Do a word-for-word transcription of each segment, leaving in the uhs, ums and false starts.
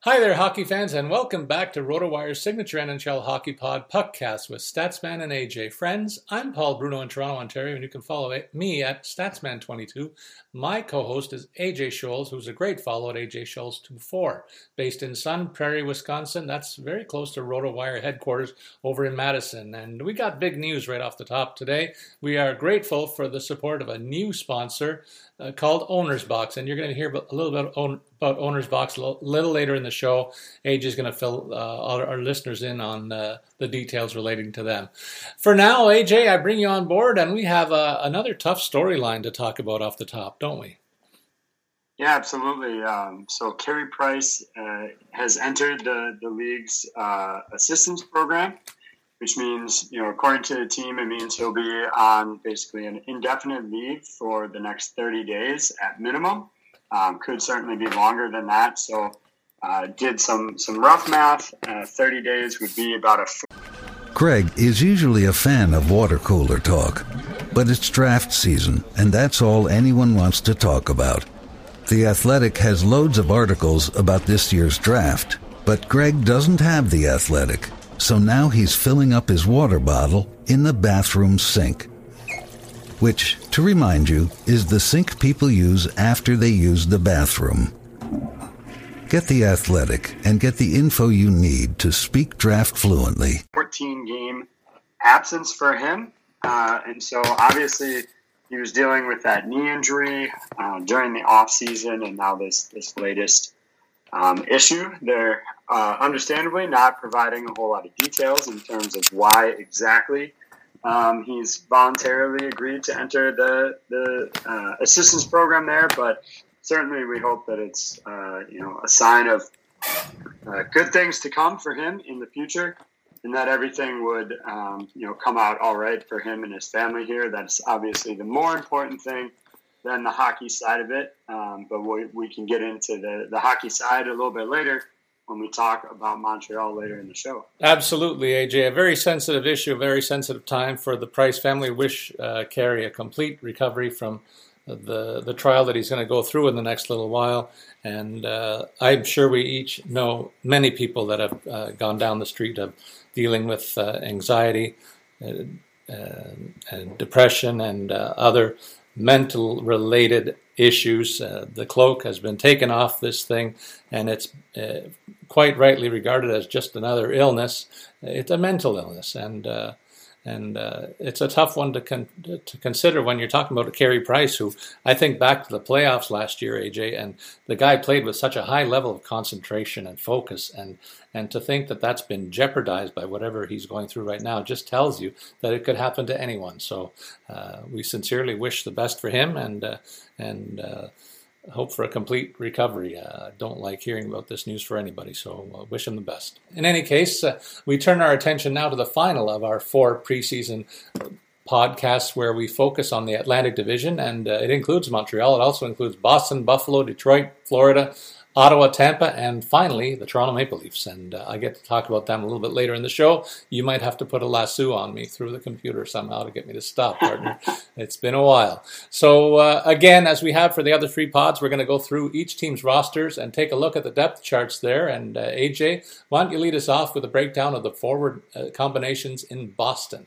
Hi there, hockey fans, and welcome back to RotoWire's signature N H L Hockey Pod Puckcast with Statsman and A J. Friends, I'm Paul Bruno in Toronto, Ontario, and you can follow me at Statsman twenty-two. My co-host is A J Scholes, who's a great follow at A J Scholes twenty-four, based in Sun Prairie, Wisconsin. That's very close to RotoWire headquarters over in Madison. And we got big news right off the top today. We are grateful for the support of a new sponsor uh, called Owner's Box, and you're going to hear a little bit about Owner's Box a little later in the show. A J is going to fill uh, our, our listeners in on uh, the details relating to them. For now, A J, I bring you on board, and we have uh, another tough storyline to talk about off the top, don't we? Yeah, absolutely. Um, so Carey Price uh, has entered the, the league's uh, assistance program, which means, you know, according to the team, it means he'll be on basically an indefinite leave for the next thirty days at minimum. Um, could certainly be longer than that. So uh, did some, some rough math. Uh, thirty days would be about a... F- Greg is usually a fan of water cooler talk, but it's draft season, and that's all anyone wants to talk about. The Athletic has loads of articles about this year's draft, but Greg doesn't have The Athletic, so now he's filling up his water bottle in the bathroom sink. Which, to remind you, is the sink people use after they use the bathroom. Get The Athletic and get the info you need to speak draft fluently. fourteen-game absence for him, uh, and so obviously he was dealing with that knee injury uh, during the offseason, and now this, this latest um, issue. They're uh, understandably not providing a whole lot of details in terms of why exactly Um, he's voluntarily agreed to enter the the uh, assistance program there, but certainly we hope that it's uh, you know a sign of uh, good things to come for him in the future, and that everything would um, you know come out all right for him and his family here. That's obviously the more important thing than the hockey side of it, um, but we, we can get into the, the hockey side a little bit later when we talk about Montreal later in the show. Absolutely, A J. A very sensitive issue, a very sensitive time for the Price family. Wish uh, Carey a complete recovery from the the trial that he's going to go through in the next little while. And uh, I'm sure we each know many people that have uh, gone down the street of dealing with uh, anxiety, uh, uh, and depression, and uh, other mental-related issues. Uh, the cloak has been taken off this thing, and it's uh, quite rightly regarded as just another illness. It's a mental illness, and uh, and uh, it's a tough one to con- to consider when you're talking about a Carey Price, who I think back to the playoffs last year, A J, and the guy played with such a high level of concentration and focus, and and to think that that's been jeopardized by whatever he's going through right now just tells you that it could happen to anyone. So uh, we sincerely wish the best for him, and uh, and uh, hope for a complete recovery. I uh, don't like hearing about this news for anybody, so uh, wish him the best. In any case, uh, we turn our attention now to the final of our four preseason podcasts, where we focus on the Atlantic Division, and uh, it includes Montreal. It also includes Boston, Buffalo, Detroit, Florida, Ottawa, Tampa, and finally the Toronto Maple Leafs. And uh, I get to talk about them a little bit later in the show. You might have to put a lasso on me through the computer somehow to get me to stop, partner. It's been a while. So uh, again, as we have for the other three pods, we're going to go through each team's rosters and take a look at the depth charts there. And uh, A J, why don't you lead us off with a breakdown of the forward uh, combinations in Boston?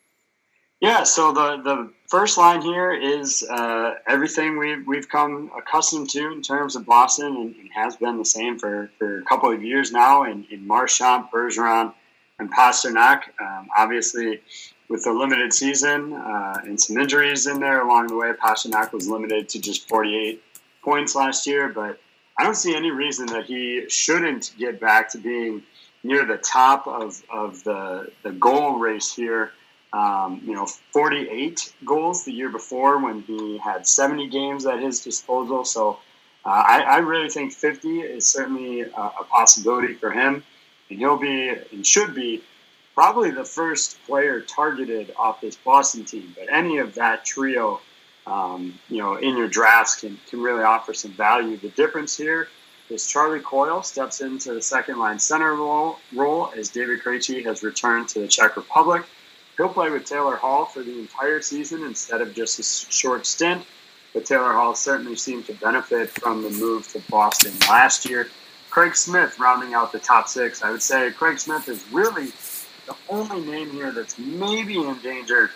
Yeah, so the, the first line here is uh, everything we've, we've come accustomed to in terms of Boston, and, and has been the same for, for a couple of years now in, in Marchand, Bergeron, and Pasternak. Um, obviously, with the limited season uh, and some injuries in there along the way, Pasternak was limited to just forty-eight points last year, but I don't see any reason that he shouldn't get back to being near the top of, of the, the goal race here. Um, you know, forty-eight goals the year before when he had seventy games at his disposal. So uh, I, I really think fifty is certainly a, a possibility for him. And he'll be and should be probably the first player targeted off this Boston team. But any of that trio, um, you know, in your drafts can, can really offer some value. The difference here is Charlie Coyle steps into the second line center role, role as David Krejci has returned to the Czech Republic. He'll play with Taylor Hall for the entire season instead of just a short stint, but Taylor Hall certainly seemed to benefit from the move to Boston last year. Craig Smith rounding out the top six. I would say Craig Smith is really the only name here that's maybe in danger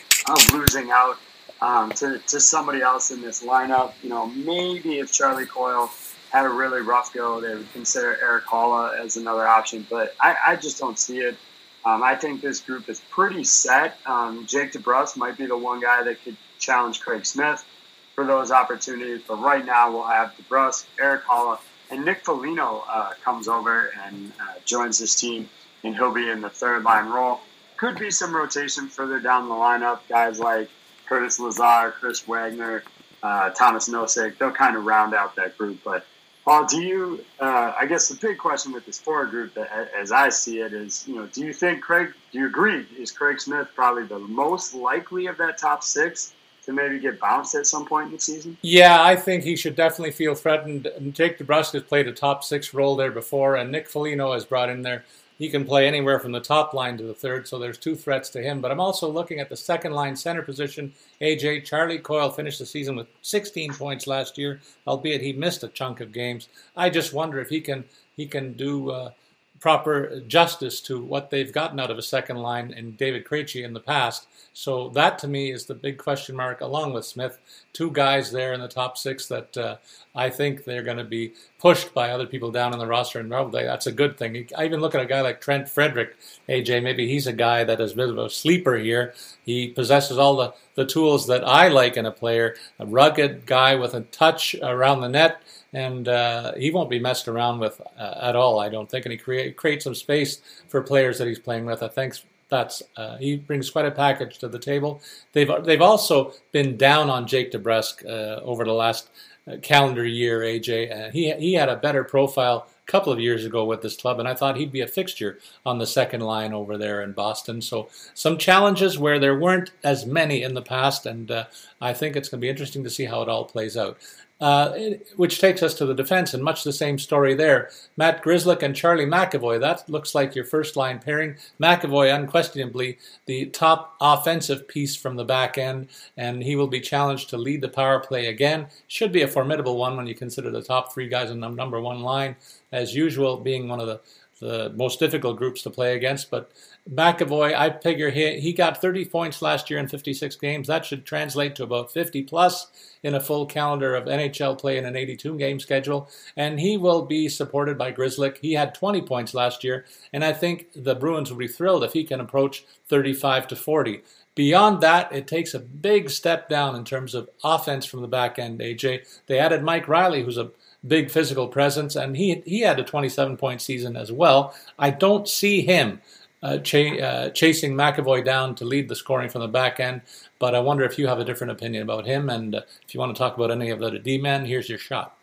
of losing out um, to, to somebody else in this lineup. You know, maybe if Charlie Coyle had a really rough go, they would consider Erik Haula as another option, but I, I just don't see it. Um, I think this group is pretty set. Um, Jake DeBrusk might be the one guy that could challenge Craig Smith for those opportunities, but right now we'll have DeBrusk, Erik Haula, and Nick Foligno uh, comes over and uh, joins this team, and he'll be in the third line role. Could be some rotation further down the lineup. Guys like Curtis Lazar, Chris Wagner, uh, Thomas Nosek, they'll kind of round out that group, but Paul, do you, uh, I guess the big question with this forward group, that, as I see it, is, you know, do you think Craig, do you agree, is Craig Smith probably the most likely of that top six to maybe get bounced at some point in the season? Yeah, I think he should definitely feel threatened. Jake DeBrusk has played a top six role there before, and Nick Foligno has brought in there. He can play anywhere from the top line to the third, so there's two threats to him. But I'm also looking at the second line center position. A J, Charlie Coyle finished the season with sixteen points last year, albeit he missed a chunk of games. I just wonder if he can he can do uh, proper justice to what they've gotten out of a second line in David Krejci in the past. So that, to me, is the big question mark, along with Smith. Two guys there in the top six that uh, I think they're going to be pushed by other people down on the roster, and probably that's a good thing. I even look at a guy like Trent Frederick, A J, maybe he's a guy that is a bit of a sleeper here. He possesses all the, the tools that I like in a player, a rugged guy with a touch around the net, and uh, he won't be messed around with uh, at all, I don't think, and he create, creates some space for players that he's playing with. I think that's uh, he brings quite a package to the table. They've they've also been down on Jake DeBrusk uh, over the last uh, calendar year, A J. Uh, he he had a better profile a couple of years ago with this club, and I thought he'd be a fixture on the second line over there in Boston. So some challenges where there weren't as many in the past, and uh, I think it's going to be interesting to see how it all plays out. Uh, which takes us to the defense, and much the same story there. Matt Grzelcyk and Charlie McAvoy, that looks like your first-line pairing. McAvoy, unquestionably, the top offensive piece from the back end, and he will be challenged to lead the power play again. Should be a formidable one when you consider the top three guys in the number one line, as usual, being one of the, the most difficult groups to play against. But McAvoy, I figure he, he got thirty points last year in fifty-six games. That should translate to about fifty plus in a full calendar of N H L play in an eighty-two game schedule. And he will be supported by Grzelcyk. He had twenty points last year, and I think the Bruins will be thrilled if he can approach thirty-five to forty. Beyond that, it takes a big step down in terms of offense from the back end, A J. They added Mike Riley, who's a big physical presence, and he he had a twenty-seven point season as well. I don't see him Uh, ch- uh, chasing McAvoy down to lead the scoring from the back end, but I wonder if you have a different opinion about him, and uh, if you want to talk about any of the D-men, here's your shot.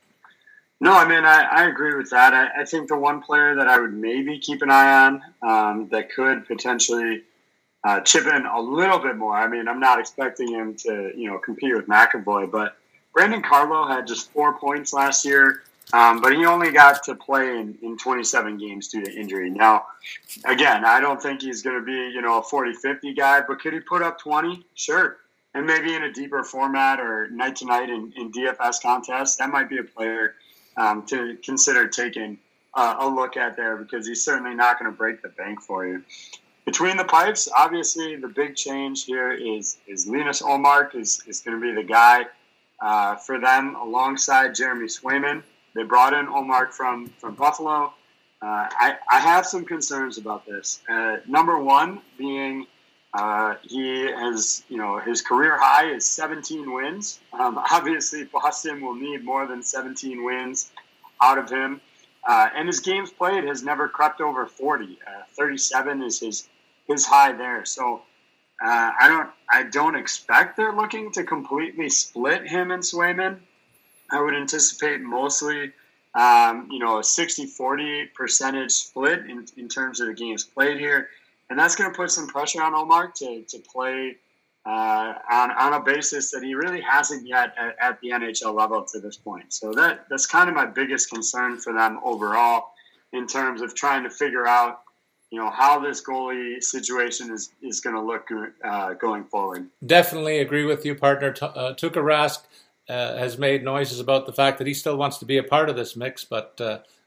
No, I mean, I, I agree with that. I, I think the one player that I would maybe keep an eye on um, that could potentially uh, chip in a little bit more, I mean, I'm not expecting him to, you know, compete with McAvoy, but Brandon Carlo had just four points last year. Um, but he only got to play in, in twenty-seven games due to injury. Now, again, I don't think he's going to be, you know, a forty fifty guy, but could he put up twenty? Sure. And maybe in a deeper format or night-to-night in, in D F S contests, that might be a player um, to consider taking uh, a look at there, because he's certainly not going to break the bank for you. Between the pipes, obviously the big change here is, is Linus Ullmark is, is going to be the guy uh, for them alongside Jeremy Swayman. They brought in Ullmark from, from Buffalo. Uh, I, I have some concerns about this. Uh, number one being uh, he has, you know, his career high is seventeen wins. Um, obviously, Boston will need more than seventeen wins out of him. Uh, and his games played has never crept over forty. Uh, thirty-seven is his his high there. So uh, I don't I don't expect they're looking to completely split him and Swayman. I would anticipate mostly, um, you know, a sixty forty percentage split in, in terms of the games played here. And that's going to put some pressure on Ullmark to, to play uh, on, on a basis that he really hasn't yet at, at the N H L level to this point. So that that's kind of my biggest concern for them overall in terms of trying to figure out, you know, how this goalie situation is, is going to look uh, going forward. Definitely agree with you, partner. T- uh, Tuukka Rask Uh, has made noises about the fact that he still wants to be a part of this mix, but uh,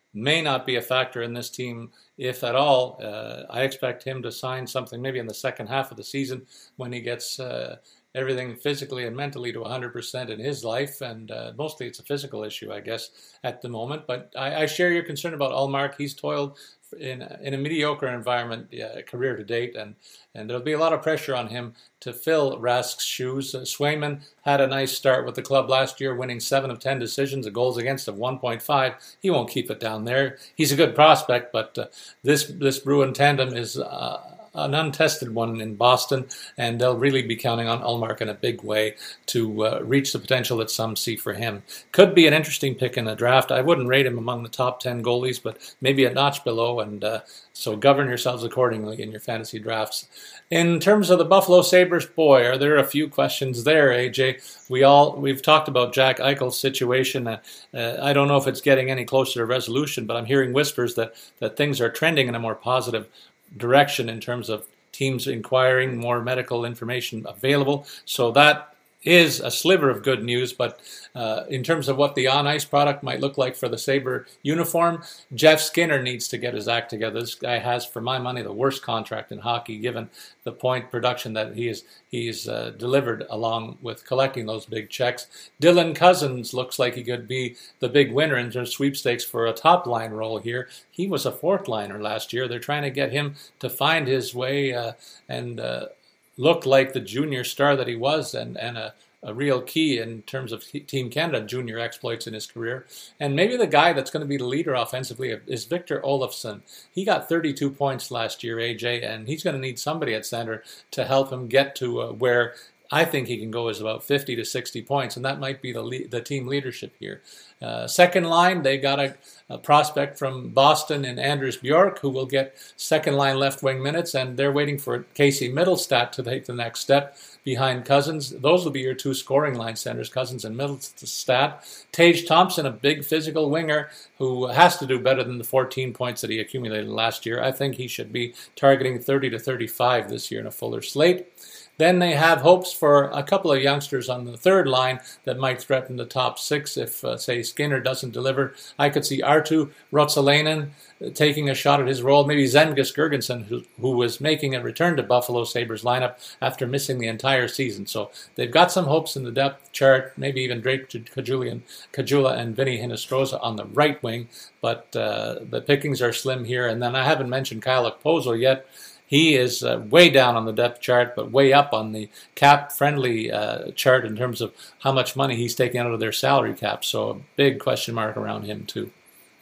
may not be a factor in this team, if at all. Uh, I expect him to sign something maybe in the second half of the season when he gets uh, everything physically and mentally to one hundred percent in his life, and uh, mostly it's a physical issue, I guess, at the moment. But I, I share your concern about Ullmark. He's toiled in in a mediocre environment uh, career to date, and and there'll be a lot of pressure on him to fill Rask's shoes. Uh, Swayman had a nice start with the club last year, winning seven of ten decisions, a goals against of one point five. He won't keep it down there. He's a good prospect, but uh, this this Bruin tandem is uh, an untested one in Boston, and they'll really be counting on Ullmark in a big way to uh, reach the potential that some see for him. Could be an interesting pick in the draft. I wouldn't rate him among the top ten goalies, but maybe a notch below, and uh, so govern yourselves accordingly in your fantasy drafts. In terms of the Buffalo Sabres, boy, are there a few questions there, A J. We all, we've talked about Jack Eichel's situation. Uh, uh, I don't know if it's getting any closer to resolution, but I'm hearing whispers that, that things are trending in a more positive direction in terms of teams inquiring, more medical information available. So that is a sliver of good news, but uh, in terms of what the on-ice product might look like for the Sabre uniform, Jeff Skinner needs to get his act together. This guy has, for my money, the worst contract in hockey, given the point production that he is he's uh, delivered along with collecting those big checks. Dylan Cousins looks like he could be the big winner in terms of sweepstakes for a top-line role here. He was a fourth-liner last year. They're trying to get him to find his way uh, and uh, looked like the junior star that he was, and, and a, a real key in terms of Team Canada junior exploits in his career. And maybe the guy that's going to be the leader offensively is Victor Olofsson. He got thirty-two points last year, A J, and he's going to need somebody at center to help him get to uh, where I think he can go is about fifty to sixty points, and that might be the le- the team leadership here. Uh, second line, they got a, a prospect from Boston in Anders Bjork, who will get second line left wing minutes, and they're waiting for Casey Middlestat to take the next step behind Cousins. Those will be your two scoring line centers, Cousins and Middlestat. Tage Thompson, a big physical winger who has to do better than the fourteen points that he accumulated last year. I think he should be targeting thirty to thirty-five this year in a fuller slate. Then they have hopes for a couple of youngsters on the third line that might threaten the top six if, uh, say, Skinner doesn't deliver. I could see Arttu Ruotsalainen taking a shot at his role. Maybe Zemgus Girgensson, who, who was making a return to Buffalo Sabres lineup after missing the entire season. So they've got some hopes in the depth chart, maybe even Drake Caggiula and Vinny Hinostroza on the right wing, but uh, the pickings are slim here. And then I haven't mentioned Kyle Okposo yet. He is uh, way down on the depth chart, but way up on the cap-friendly uh, chart in terms of how much money he's taking out of their salary cap. So a big question mark around him, too.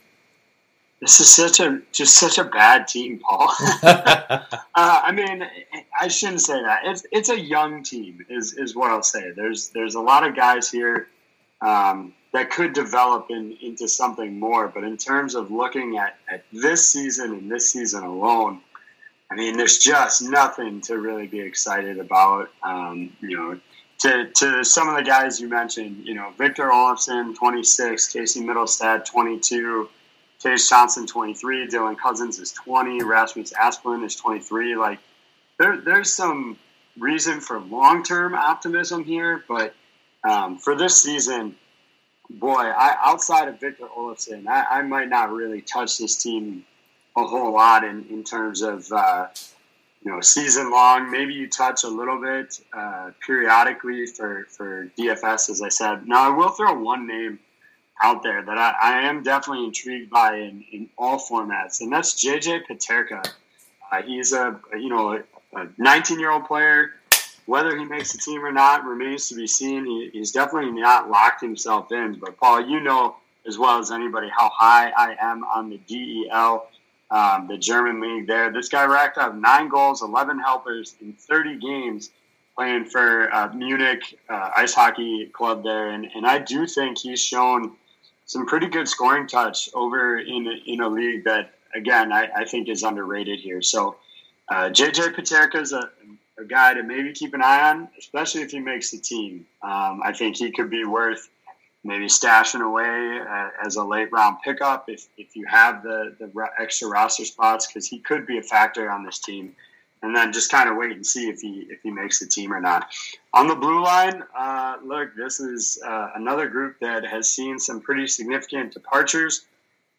This is such a just such a bad team, Paul. uh, I mean, I shouldn't say that. It's it's a young team, is is what I'll say. There's there's a lot of guys here um, that could develop in, into something more. But in terms of looking at, at this season and this season alone, I mean, there's just nothing to really be excited about. Um, you know, to to some of the guys you mentioned, you know, Victor Olofsson, twenty-six, Casey Middlestat, twenty-two, Tage Thompson, twenty-three, Dylan Cousins is twenty, Rasmus Asplund is twenty-three. Like, there there's some reason for long-term optimism here, but um, for this season, boy, I, outside of Victor Olofsson, I, I might not really touch this team a whole lot in, in terms of, uh, you know, season long. Maybe you touch a little bit uh, periodically for, for D F S, as I said. Now, I will throw one name out there that I, I am definitely intrigued by in, in all formats, and that's J J Peterka. Uh, he's a, you know, a nineteen-year-old player. Whether he makes the team or not remains to be seen. He, he's definitely not locked himself in. But, Paul, you know as well as anybody how high I am on the D E L. Um, the German league there. This guy racked up nine goals, eleven helpers in thirty games playing for uh, Munich uh, Ice Hockey Club there. And, and I do think he's shown some pretty good scoring touch over in, in a league that, again, I, I think is underrated here. So uh, J J Peterka is a, a guy to maybe keep an eye on, especially if he makes the team. Um, I think he could be worth maybe stashing away uh, as a late round pickup if, if you have the, the extra roster spots, because he could be a factor on this team. And then just kind of wait and see if he if he makes the team or not. On the blue line, uh, look, this is uh, another group that has seen some pretty significant departures.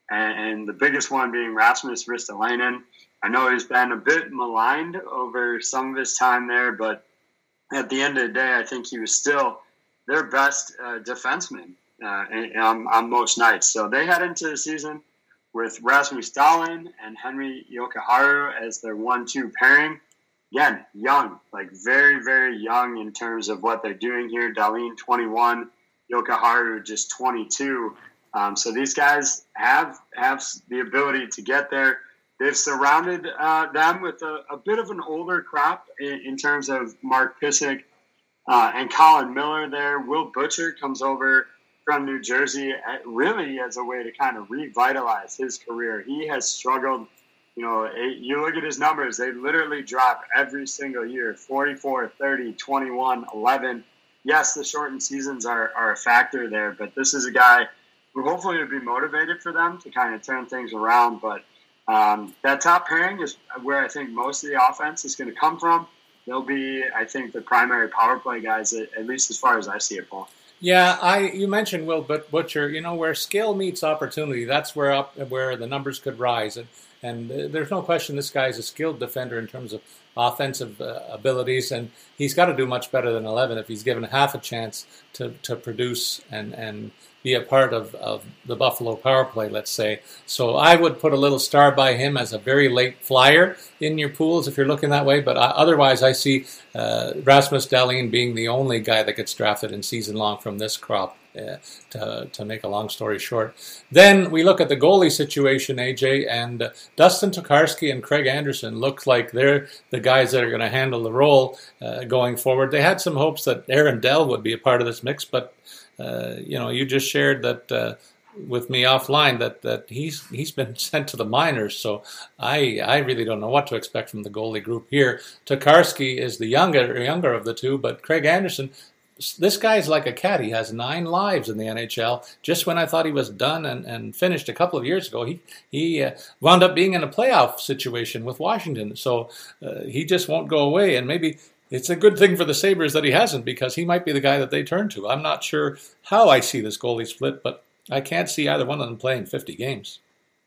and, and the biggest one being Rasmus Ristolainen. I know he's been a bit maligned over some of his time there, but at the end of the day, I think he was still their best uh, defenseman uh, on, on most nights. So they head into the season with Rasmus Dahlin and Henri Jokiharju as their one two pairing. Again, young, like very, very young in terms of what they're doing here. Dahlin, twenty-one, Jokiharju, just twenty-two. Um, so these guys have have the ability to get there. They've surrounded uh, them with a, a bit of an older crop in, in terms of Mark Pysyk uh, and Colin Miller there. Will Butcher comes over from New Jersey at, really as a way to kind of revitalize his career. He has struggled. You know, you look at his numbers, they literally drop every single year, forty-four, thirty, twenty-one, eleven. Yes, the shortened seasons are, are a factor there, but this is a guy who hopefully would be motivated for them to kind of turn things around. But um, that top pairing is where I think most of the offense is going to come from. They'll be, I think, the primary power play guys, at, at least as far as I see it, Paul. Yeah, I you mentioned Will Butcher. You know, where skill meets opportunity, that's where up where the numbers could rise. And, and there's no question this guy's a skilled defender in terms of offensive uh, abilities, and he's got to do much better than eleven if he's given half a chance to, to produce and, and be a part of, of the Buffalo power play, let's say. So I would put a little star by him as a very late flyer in your pools if you're looking that way. But I, otherwise, I see uh, Rasmus Dahlin being the only guy that gets drafted in season long from this crop. Uh, to, to make a long story short. Then we look at the goalie situation, A J, and uh, Dustin Tokarski and Craig Anderson look like they're the guys that are going to handle the role uh, going forward. They had some hopes that Aaron Dell would be a part of this mix, but uh, you know, you just shared that uh, with me offline that, that he's he's been sent to the minors, so I I really don't know what to expect from the goalie group here. Tokarski is the younger younger of the two, but Craig Anderson, this guy's like a cat. He has nine lives in the N H L. Just when I thought he was done and, and finished a couple of years ago, he he uh, wound up being in a playoff situation with Washington. So uh, he just won't go away. And maybe it's a good thing for the Sabres that he hasn't, because he might be the guy that they turn to. I'm not sure how I see this goalie split, but I can't see either one of them playing fifty games.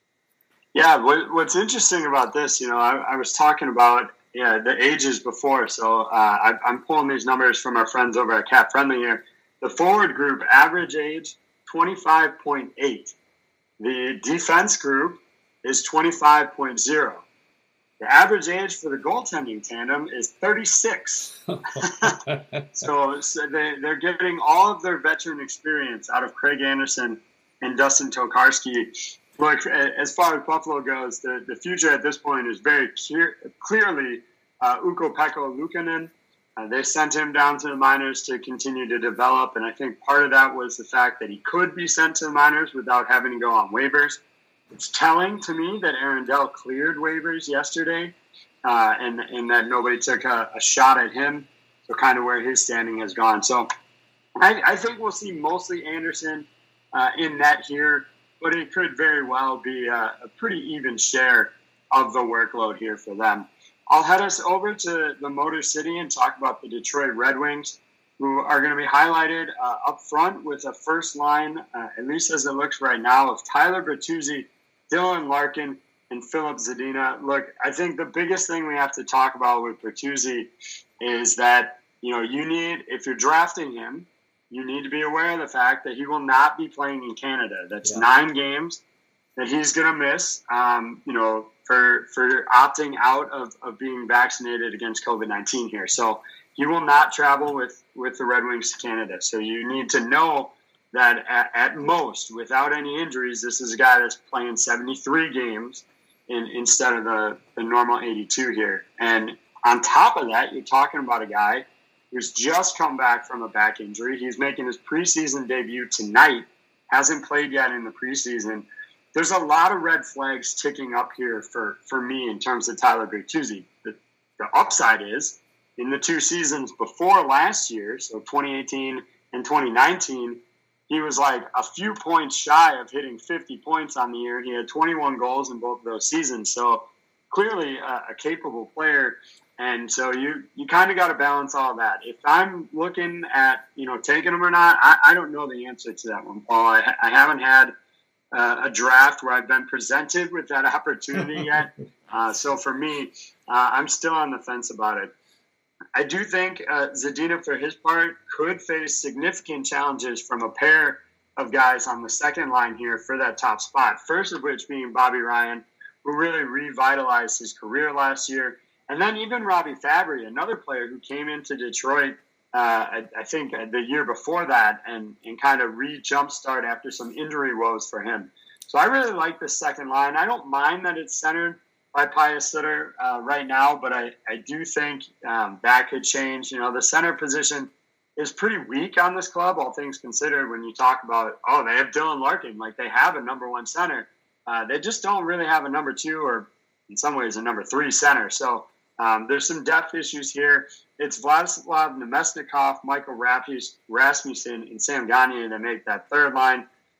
Yeah, what, what's interesting about this, you know, I, I was talking about Yeah, the ages before. So uh, I, I'm pulling these numbers from our friends over at Cap Friendly here. The forward group, average age, twenty-five point eight. The defense group is twenty-five point oh. The average age for the goaltending tandem is thirty-six. so so they, they're getting all of their veteran experience out of Craig Anderson and Dustin Tokarski. Look, as far as Buffalo goes, the, the future at this point is very clear, clearly uh, Ukko-Pekka Luukkonen. Uh, they sent him down to the minors to continue to develop, and I think part of that was the fact that he could be sent to the minors without having to go on waivers. It's telling to me that Aaron Dell cleared waivers yesterday, uh, and, and that nobody took a, a shot at him, so kind of where his standing has gone. So I, I think we'll see mostly Anderson uh, in net here, but it could very well be a, a pretty even share of the workload here for them. I'll head us over to the Motor City and talk about the Detroit Red Wings, who are going to be highlighted uh, up front with a first line, uh, at least as it looks right now, of Tyler Bertuzzi, Dylan Larkin, and Philip Zadina. Look, I think the biggest thing we have to talk about with Bertuzzi is that, you know, you need, if you're drafting him, you need to be aware of the fact that he will not be playing in Canada. That's yeah. nine games that he's going to miss, um, you know, for for opting out of, of being vaccinated against COVID nineteen here. So he will not travel with, with the Red Wings to Canada. So you need to know that at, at most, without any injuries, this is a guy that's playing seventy-three games in, instead of the, the normal eighty-two here. And on top of that, you're talking about a guy who's just come back from a back injury. He's making his preseason debut tonight, hasn't played yet in the preseason. There's a lot of red flags ticking up here for, for me in terms of Tyler Bertuzzi. The, the upside is, in the two seasons before last year, so twenty eighteen and twenty nineteen, he was like a few points shy of hitting fifty points on the year. He had twenty-one goals in both of those seasons. So clearly a, a capable player. And so you, you kind of got to balance all of that. If I'm looking at, you know, taking him or not, I, I don't know the answer to that one, Paul. I, I haven't had uh, a draft where I've been presented with that opportunity yet. Uh, so for me, uh, I'm still on the fence about it. I do think uh, Zadina, for his part, could face significant challenges from a pair of guys on the second line here for that top spot. First of which being Bobby Ryan, who really revitalized his career last year. And then even Robbie Fabry, another player who came into Detroit, uh, I, I think the year before that, and, and kind of re-jumpstart after some injury woes for him. So I really like this second line. I don't mind that it's centered by Pius Sutter uh, right now, but I, I do think um, that could change. You know, the center position is pretty weak on this club, all things considered, when you talk about, oh, they have Dylan Larkin. Like, they have a number one center. Uh, they just don't really have a number two or, in some ways, a number three center. So um, there's some depth issues here. It's Vladislav Nemesnikov, Michael Rasmussen, and Sam Gagner that make that third line.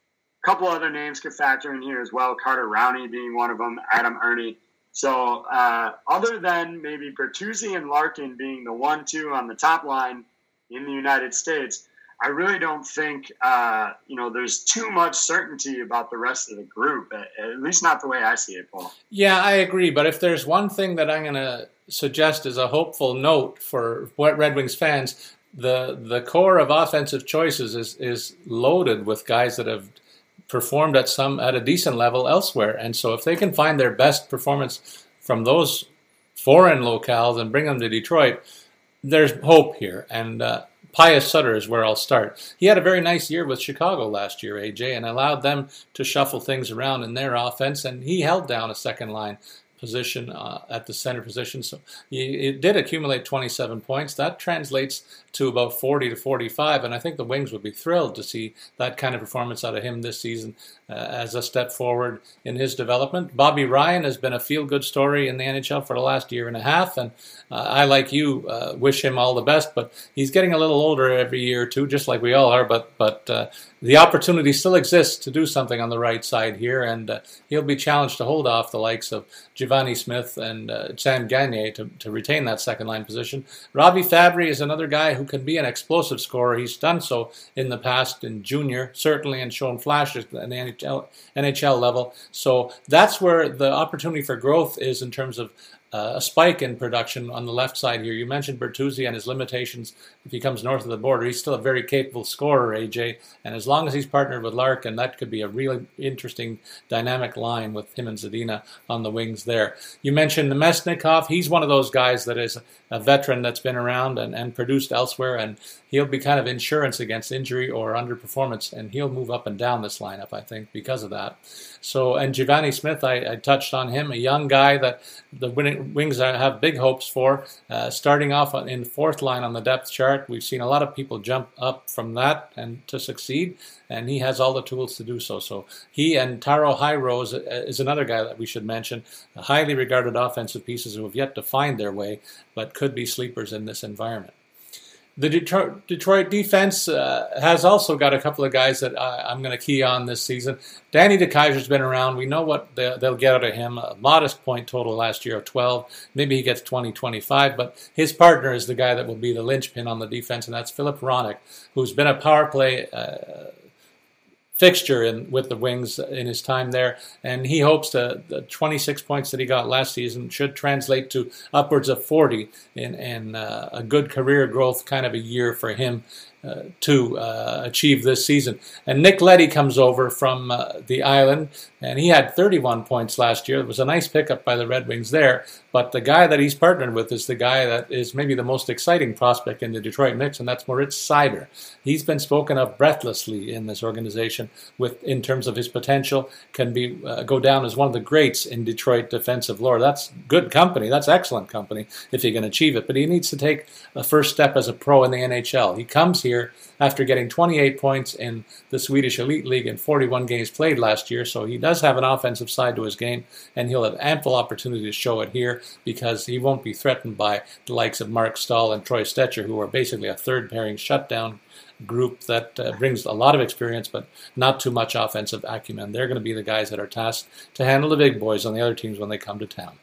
A couple other names could factor in here as well, Carter Rowney being one of them, Adam Ernie. So uh, other than maybe Bertuzzi and Larkin being the one two on the top line in the United States, I really don't think, uh, you know, there's too much certainty about the rest of the group, at least not the way I see it, Paul. Yeah, I agree. But if there's one thing that I'm going to suggest as a hopeful note for Red Wings fans, the the core of offensive choices is is loaded with guys that have performed at some at a decent level elsewhere. And so if they can find their best performance from those foreign locales and bring them to Detroit, there's hope here. And uh, Pius Sutter is where I'll start. He had a very nice year with Chicago last year, A J, and allowed them to shuffle things around in their offense, and he held down a second line position uh, at the center position. So it did accumulate twenty-seven points. That translates to about forty to forty-five, and I think the Wings would be thrilled to see that kind of performance out of him this season uh, as a step forward in his development. Bobby Ryan has been a feel-good story in the N H L for the last year and a half, and uh, I, like you, uh, wish him all the best, but he's getting a little older every year too, just like we all are, but but uh, the opportunity still exists to do something on the right side here, and uh, he'll be challenged to hold off the likes of Giovanni Smith and uh, Sam Gagner to, to retain that second line position. Robbie Fabry is another guy who can be an explosive scorer. He's done so in the past in junior, certainly, and shown flashes at the N H L, N H L level. So that's where the opportunity for growth is in terms of Uh, a spike in production on the left side here. You mentioned Bertuzzi and his limitations. If he comes north of the border, he's still a very capable scorer, A J. And as long as he's partnered with Larkin, that could be a really interesting dynamic line with him and Zadina on the wings there. You mentioned Nemesnikov. He's one of those guys that is a veteran that's been around and, and produced elsewhere, and he'll be kind of insurance against injury or underperformance, and he'll move up and down this lineup, I think, because of that. So, and Giovanni Smith, I, I touched on him, a young guy that the Wings have big hopes for. Uh, starting off in the fourth line on the depth chart, we've seen a lot of people jump up from that and to succeed, and he has all the tools to do so. So he and Taro Hyro is, is another guy that we should mention, highly regarded offensive pieces who have yet to find their way, but could be sleepers in this environment. The Detroit, Detroit defense uh, has also got a couple of guys that I, I'm going to key on this season. Danny DeKeyser's been around. We know what they, they'll get out of him. A modest point total last year of twelve. Maybe he gets twenty, twenty-five, but his partner is the guy that will be the linchpin on the defense, and that's Philip Hronek, who's been a power play uh, fixture in, with the Wings in his time there, and he hopes to, the twenty-six points that he got last season should translate to upwards of forty in, in uh, a good career growth kind of a year for him uh, to uh, achieve this season. And Nick Leddy comes over from uh, the island, and he had thirty-one points last year. It was a nice pickup by the Red Wings there, but the guy that he's partnered with is the guy that is maybe the most exciting prospect in the Detroit mix, and that's Moritz Seider. He's been spoken of breathlessly in this organization with in terms of his potential, can be uh, go down as one of the greats in Detroit defensive lore. That's good company. That's excellent company if he can achieve it, but he needs to take a first step as a pro in the N H L. He comes here after getting twenty-eight points in the Swedish Elite League in forty-one games played last year, so he does have an offensive side to his game, and he'll have ample opportunity to show it here because he won't be threatened by the likes of Mark Stahl and Troy Stecher, who are basically a third-pairing shutdown group that uh, brings a lot of experience but not too much offensive acumen. They're going to be the guys that are tasked to handle the big boys on the other teams when they come to town.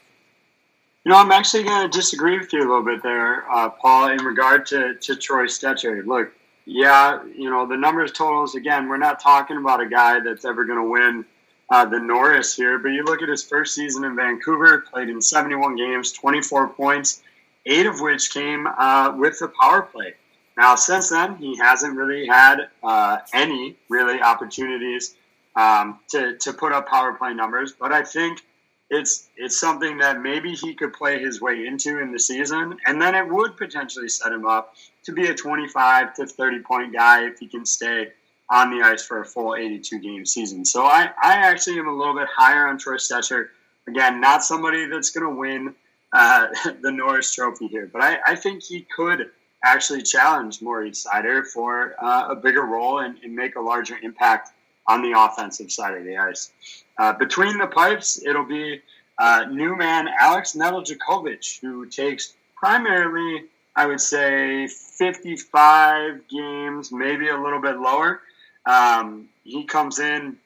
You know, I'm actually going to disagree with you a little bit there, uh, Paul, in regard to, to Troy Stecher. Look, Yeah, you know, the numbers totals, again, we're not talking about a guy that's ever going to win uh, the Norris here, but you look at his first season in Vancouver, played in seventy-one games, twenty-four points, eight of which came uh, with the power play. Now, since then, he hasn't really had uh, any, really, opportunities um, to, to put up power play numbers, but I think it's it's something that maybe he could play his way into in the season, and then it would potentially set him up to be a twenty-five to thirty point guy if he can stay on the ice for a full eighty-two game season. So I, I actually am a little bit higher on Troy Stecher. Again, not somebody that's going to win uh, the Norris Trophy here, but I, I think he could actually challenge Maurice Seider for uh, a bigger role and, and make a larger impact on the offensive side of the ice. Uh, between the pipes, it'll be uh, new man Alex Nedeljkovic, who takes primarily, I would say, fifty-five games, maybe a little bit lower. Um, he comes in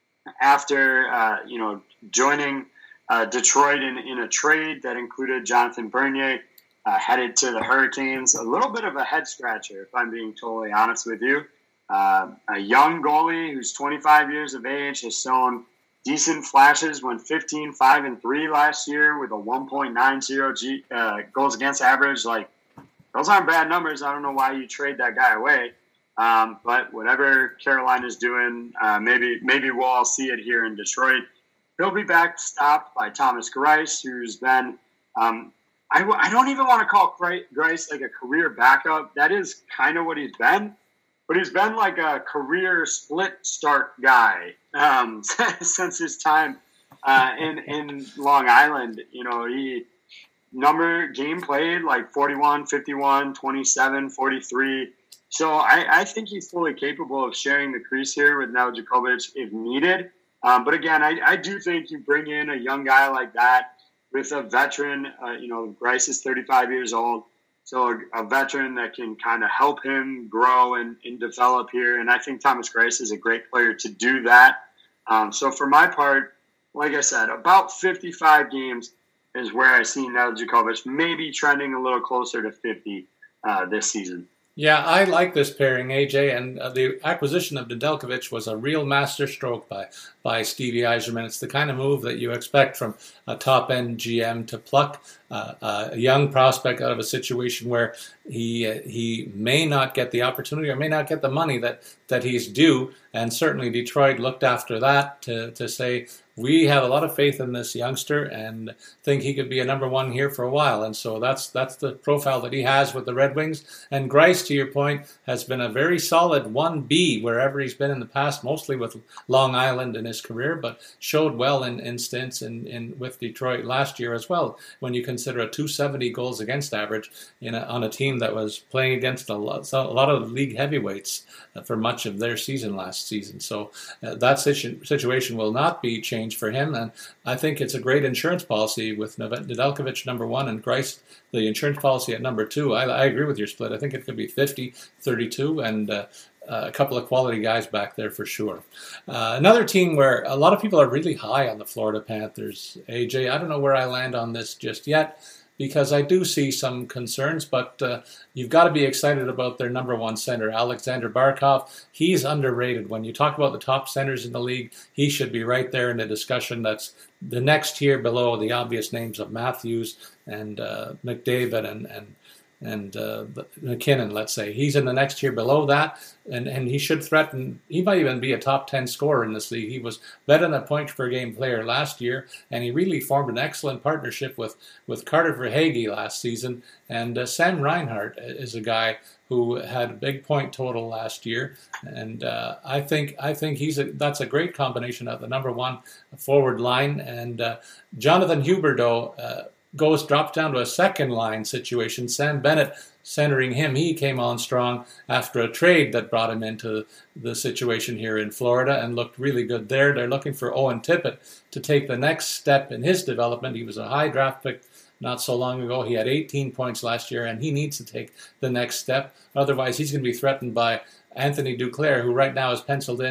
after, uh, you know, joining uh, Detroit in, in a trade that included Jonathan Bernier, uh, headed to the Hurricanes. A little bit of a head scratcher, if I'm being totally honest with you. Uh, a young goalie who's twenty-five years of age, has shown decent flashes, went fifteen, five, and three last year with a one point nine oh G, uh, goals against average. Like, those aren't bad numbers. I don't know why you trade that guy away. Um, but whatever Carolina's doing, uh, maybe maybe we'll all see it here in Detroit. He'll be back stopped by Thomas Greiss, who's been um, – I, I don't even want to call Greiss like a career backup. That is kind of what he's been. But he's been like a career split start guy um, since his time uh, in in Long Island. You know, he number game played like forty-one, fifty-one, twenty-seven, forty-three. So I, I think he's fully capable of sharing the crease here with Nedeljkovic if needed. Um, but again, I, I do think you bring in a young guy like that with a veteran. Uh, you know, Greiss is thirty-five years old. So a, a veteran that can kind of help him grow and, and develop here. And I think Thomas Greiss is a great player to do that. Um, so for my part, like I said, about fifty-five games is where I see Nedeljkovic maybe trending a little closer to fifty uh, this season. Yeah, I like this pairing, A J, and uh, the acquisition of Nedeljkovic was a real masterstroke by by Stevie Yzerman. It's the kind of move that you expect from a top-end G M to pluck uh, a young prospect out of a situation where he uh, he may not get the opportunity or may not get the money that, that he's due, and certainly Detroit looked after that to, to say, we have a lot of faith in this youngster and think he could be a number one here for a while. And so that's that's the profile that he has with the Red Wings. And Greiss, to your point, has been a very solid one B wherever he's been in the past, mostly with Long Island in his career, but showed well in, in stints in, in with Detroit last year as well, when you consider a two seventy goals against average in a, on a team that was playing against a lot, a lot of league heavyweights for much of their season last season. So uh, that situ- situation will not be changed for him, and I think it's a great insurance policy with Nedeljkovic number one and Greiss the insurance policy at number two. I, I agree with your split. I think it could be fifty thirty-two and uh, uh, a couple of quality guys back there for sure. Uh, another team where a lot of people are really high on the Florida Panthers, A J, I don't know where I land on this just yet, because I do see some concerns, but uh, you've got to be excited about their number one center, Alexander Barkov. He's underrated. When you talk about the top centers in the league, he should be right there in the discussion. That's the next tier below the obvious names of Matthews and uh, McDavid and and and uh, McKinnon, let's say. He's in the next tier below that, and, and he should threaten, he might even be a top ten scorer in this league. He was better than a point-per-game player last year, and he really formed an excellent partnership with, with Carter Verhaeghe last season, and uh, Sam Reinhart is a guy who had a big point total last year, and uh, I think I think he's a, that's a great combination of the number one forward line, and uh, Jonathan Huberdeau uh, goes drops down to a second line situation. Sam Bennett centering him. He came on strong after a trade that brought him into the situation here in Florida and looked really good there. They're looking for Owen Tippett to take the next step in his development. He was a high draft pick not so long ago. He had eighteen points last year, and he needs to take the next step. Otherwise, he's going to be threatened by Anthony Duclair, who right now is penciled in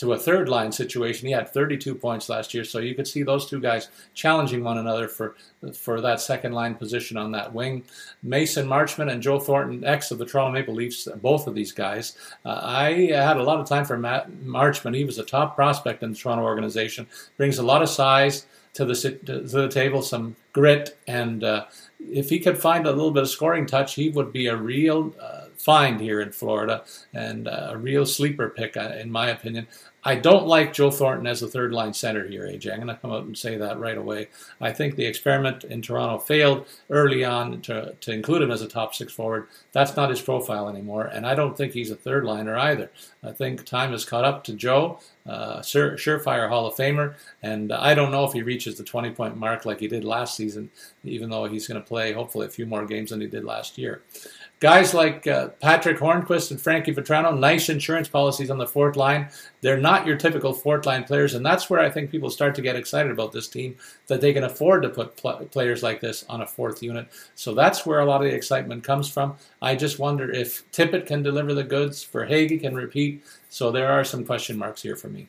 to a third line situation. He had thirty-two points last year, so you could see those two guys challenging one another for for that second line position on that wing. Mason Marchment and Joe Thornton, ex of the Toronto Maple Leafs, both of these guys. Uh, I had a lot of time for Matt Marchment. He was a top prospect in the Toronto organization, brings a lot of size to the to the table, some grit, and uh, if he could find a little bit of scoring touch, he would be a real uh, find here in Florida and uh, a real sleeper pick, uh, in my opinion. I don't like Joe Thornton as a third-line center here, A J. I'm going to come out and say that right away. I think the experiment in Toronto failed early on to, to include him as a top six forward. That's not his profile anymore, and I don't think he's a third-liner either. I think time has caught up to Joe, uh, sure, surefire Hall of Famer, and I don't know if he reaches the twenty-point mark like he did last season, even though he's going to play, hopefully, a few more games than he did last year. Guys like uh, Patrick Hornquist and Frankie Vatrano, nice insurance policies on the fourth line. They're not your typical fourth line players, and that's where I think people start to get excited about this team, that they can afford to put pl- players like this on a fourth unit. So that's where a lot of the excitement comes from. I just wonder if Tippett can deliver the goods, Verhaeghe can repeat. So there are some question marks here for me.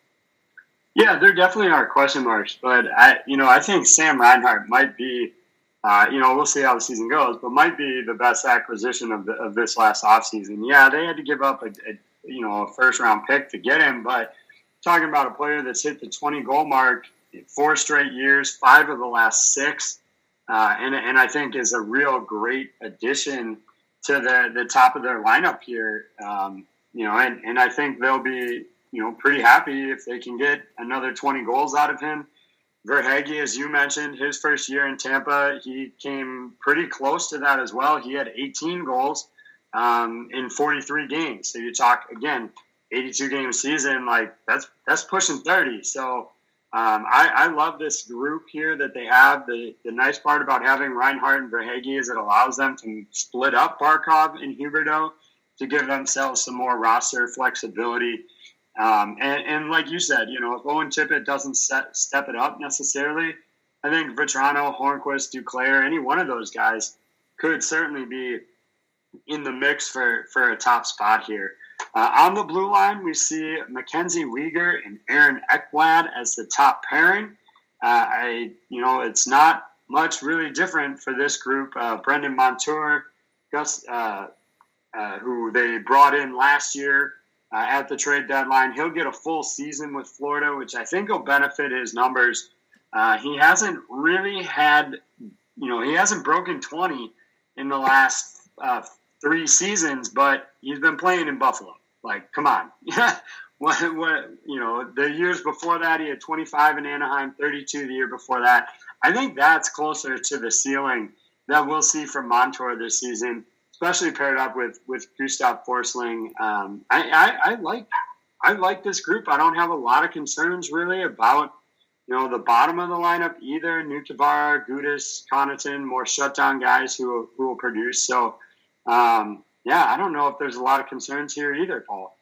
Yeah, there definitely are question marks, but I, you know, I think Sam Reinhart might be. Uh, you know, we'll see how the season goes, but might be the best acquisition of the, of this last offseason. Yeah, they had to give up a, a you know a first round pick to get him, but talking about a player that's hit the twenty goal mark four straight years, five of the last six, uh, and and I think is a real great addition to the the top of their lineup here. Um, you know, and and I think they'll be you know pretty happy if they can get another twenty goals out of him. Verhaeghe, as you mentioned, his first year in Tampa, he came pretty close to that as well. He had eighteen goals um, in forty-three games. So you talk, again, eighty-two game season, like that's that's pushing thirty. So um, I, I love this group here that they have. The, the nice part about having Reinhart and Verhaeghe is it allows them to split up Barkov and Huberdeau to give themselves some more roster flexibility. Um, and, and like you said, you know, if Owen Tippett doesn't set, step it up necessarily, I think Vatrano, Hornquist, Duclair, any one of those guys could certainly be in the mix for, for a top spot here. Uh, on the blue line, we see Mackenzie Weegar and Aaron Ekblad as the top pairing. Uh, I, you know, it's not much really different for this group. Uh, Brendan Montour, Gus, uh, uh, who they brought in last year, Uh, at the trade deadline. He'll get a full season with Florida, which I think will benefit his numbers. Uh, he hasn't really had, you know, he hasn't broken twenty in the last uh, three seasons, but he's been playing in Buffalo. Like, come on. what, what, you know, the years before that, he had twenty-five in Anaheim, thirty-two the year before that. I think that's closer to the ceiling that we'll see from Montour this season, especially paired up with, with Gustav Forsling. Um, I, I, I like I like this group. I don't have a lot of concerns really about, you know, the bottom of the lineup either. Nutivar, Gudas, Connaughton, more shutdown guys who, who will produce. So, um, yeah, I don't know if there's a lot of concerns here either, Paul.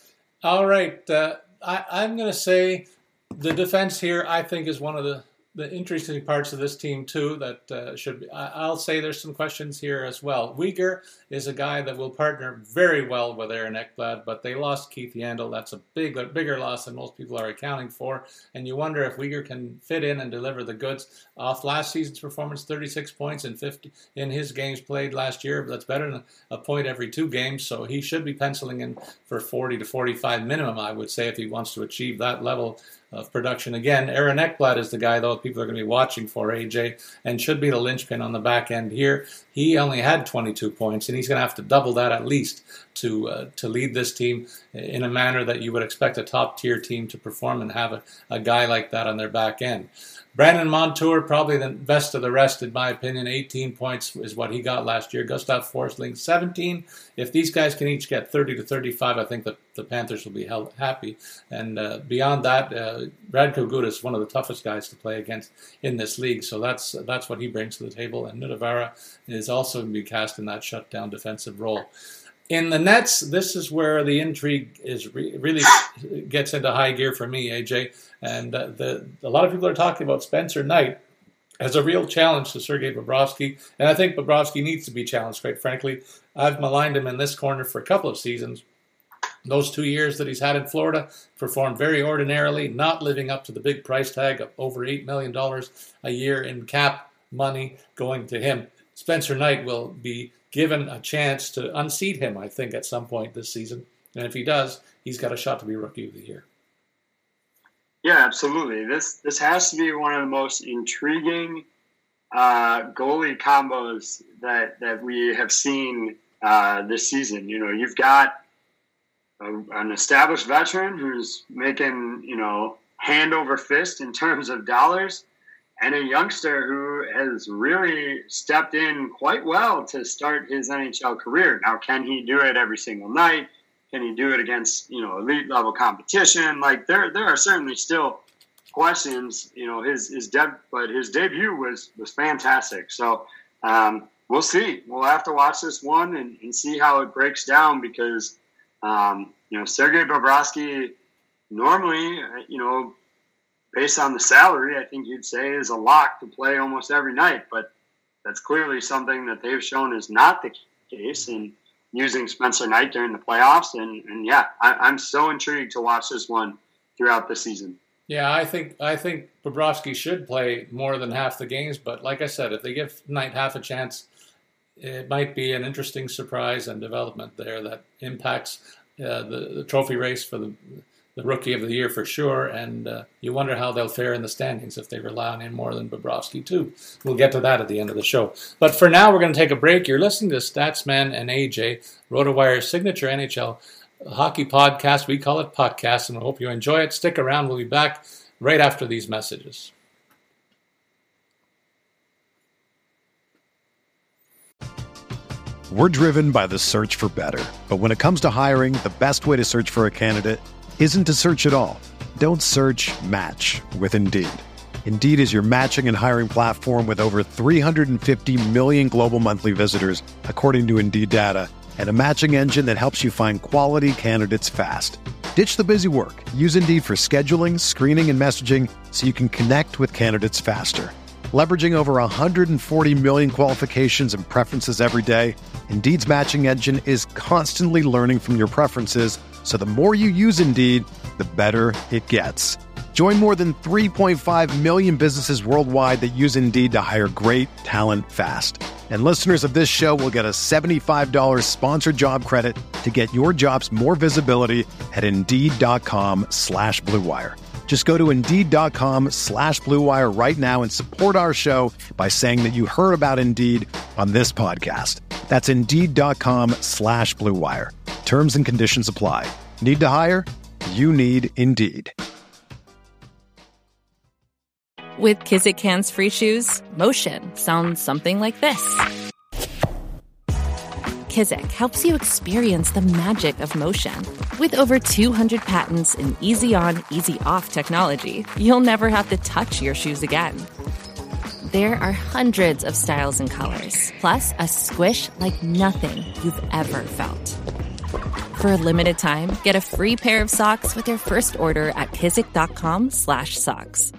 All right. Uh, I, I'm going to say the defense here, I think, is one of the The interesting parts of this team, too, that uh, should be, I'll say there's some questions here as well. Weegar is a guy that will partner very well with Aaron Ekblad, but they lost Keith Yandel. That's a big, a bigger loss than most people are accounting for. And you wonder if Weegar can fit in and deliver the goods. Off last season's performance, thirty-six points in fifty in his games played last year. That's better than a point every two games. So he should be penciling in for forty to forty-five minimum, I would say, if he wants to achieve that level of production. Again, Aaron Ekblad is the guy, though, people are going to be watching for, A J, and should be the linchpin on the back end here. He only had twenty-two points, and he's going to have to double that at least to uh, to lead this team in a manner that you would expect a top-tier team to perform and have a, a guy like that on their back end. Brandon Montour, probably the best of the rest, in my opinion. eighteen points is what he got last year. Gustav Forsling, seventeen. If these guys can each get thirty to thirty-five, I think the, the Panthers will be held happy. And uh, beyond that, uh, Radko Gudas is one of the toughest guys to play against in this league. So that's that's what he brings to the table. And Nutivar is also going to be cast in that shutdown defensive role. In the Nets, this is where the intrigue is re- really gets into high gear for me, A J. And uh, the, a lot of people are talking about Spencer Knight as a real challenge to Sergei Bobrovsky. And I think Bobrovsky needs to be challenged, quite frankly. I've maligned him in this corner for a couple of seasons. Those two years that he's had in Florida, performed very ordinarily, not living up to the big price tag of over eight million dollars a year in cap money going to him. Spencer Knight will be given a chance to unseat him, I think, at some point this season. And if he does, he's got a shot to be Rookie of the Year. Yeah, absolutely. This this has to be one of the most intriguing uh, goalie combos that, that we have seen uh, this season. You know, you've got a, an established veteran who's making, you know, hand over fist in terms of dollars, and a youngster who has really stepped in quite well to start his N H L career. Now, can he do it every single night? Can he do it against, you know, elite level competition? Like there, there are certainly still questions. You know, his his deb, but his debut was was fantastic. So um, we'll see. We'll have to watch this one and, and see how it breaks down because um, you know, Sergei Bobrovsky normally, you know, based on the salary, I think you'd say is a lock to play almost every night. But that's clearly something that they've shown is not the case. And using Spencer Knight during the playoffs. And, and yeah, I, I'm so intrigued to watch this one throughout the season. Yeah, I think I think Bobrovsky should play more than half the games. But like I said, if they give Knight half a chance, it might be an interesting surprise and development there that impacts uh, the, the trophy race for the, the Rookie of the Year for sure. And uh, you wonder how they'll fare in the standings if they rely on him more than Bobrovsky too. We'll get to that at the end of the show. But for now, we're going to take a break. You're listening to Statsman and A J, RotoWire's signature N H L hockey podcast. We call it podcast, and I hope you enjoy it. Stick around. We'll be back right after these messages. We're driven by the search for better. But when it comes to hiring, the best way to search for a candidate isn't to search at all. Don't search, match with Indeed. Indeed is your matching and hiring platform with over three hundred fifty million global monthly visitors, according to Indeed data, and a matching engine that helps you find quality candidates fast. Ditch the busy work. Use Indeed for scheduling, screening, and messaging so you can connect with candidates faster. Leveraging over one hundred forty million qualifications and preferences every day, Indeed's matching engine is constantly learning from your preferences, so the more you use Indeed, the better it gets. Join more than three point five million businesses worldwide that use Indeed to hire great talent fast. And listeners of this show will get a seventy-five dollars sponsored job credit to get your jobs more visibility at Indeed.com slash Blue Wire. Just go to Indeed.com slash Blue Wire right now and support our show by saying that you heard about Indeed on this podcast. That's Indeed.com slash Blue Wire. Terms and conditions apply. Need to hire? You need Indeed. With Kizik Hands Free Shoes, motion sounds something like this. Kizik helps you experience the magic of motion. With over two hundred patents and easy-on, easy-off technology, you'll never have to touch your shoes again. There are hundreds of styles and colors, plus a squish like nothing you've ever felt. For a limited time, get a free pair of socks with your first order at kizik.com slash socks.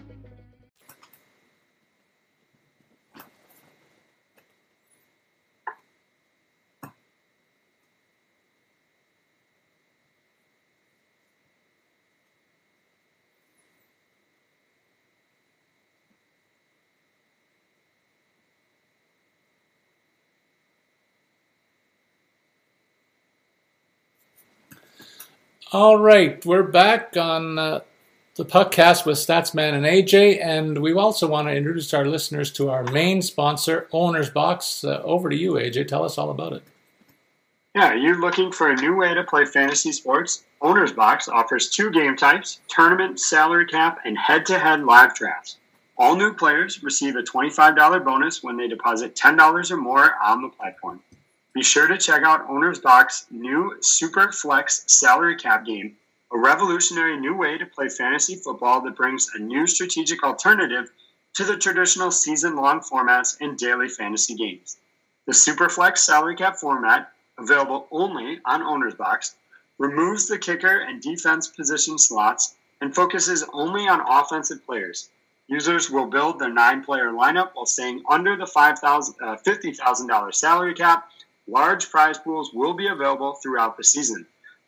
All right, we're back on uh, the podcast with Statsman and A J, and we also want to introduce our listeners to our main sponsor, Owner's Box. Uh, over to you, A J. Tell us all about it. Yeah, you're looking for a new way to play fantasy sports? Owner's Box offers two game types, tournament, salary cap, and head-to-head live drafts. All new players receive a twenty-five dollars bonus when they deposit ten dollars or more on the platform. Be sure to check out Owner's Box's new Super Flex salary cap game, a revolutionary new way to play fantasy football that brings a new strategic alternative to the traditional season-long formats and daily fantasy games. The Super Flex salary cap format, available only on Owner's Box, removes the kicker and defense position slots and focuses only on offensive players. Users will build their nine-player lineup while staying under the five thousand dollars, uh, fifty thousand dollars salary cap. Large prize pools will be available throughout the season.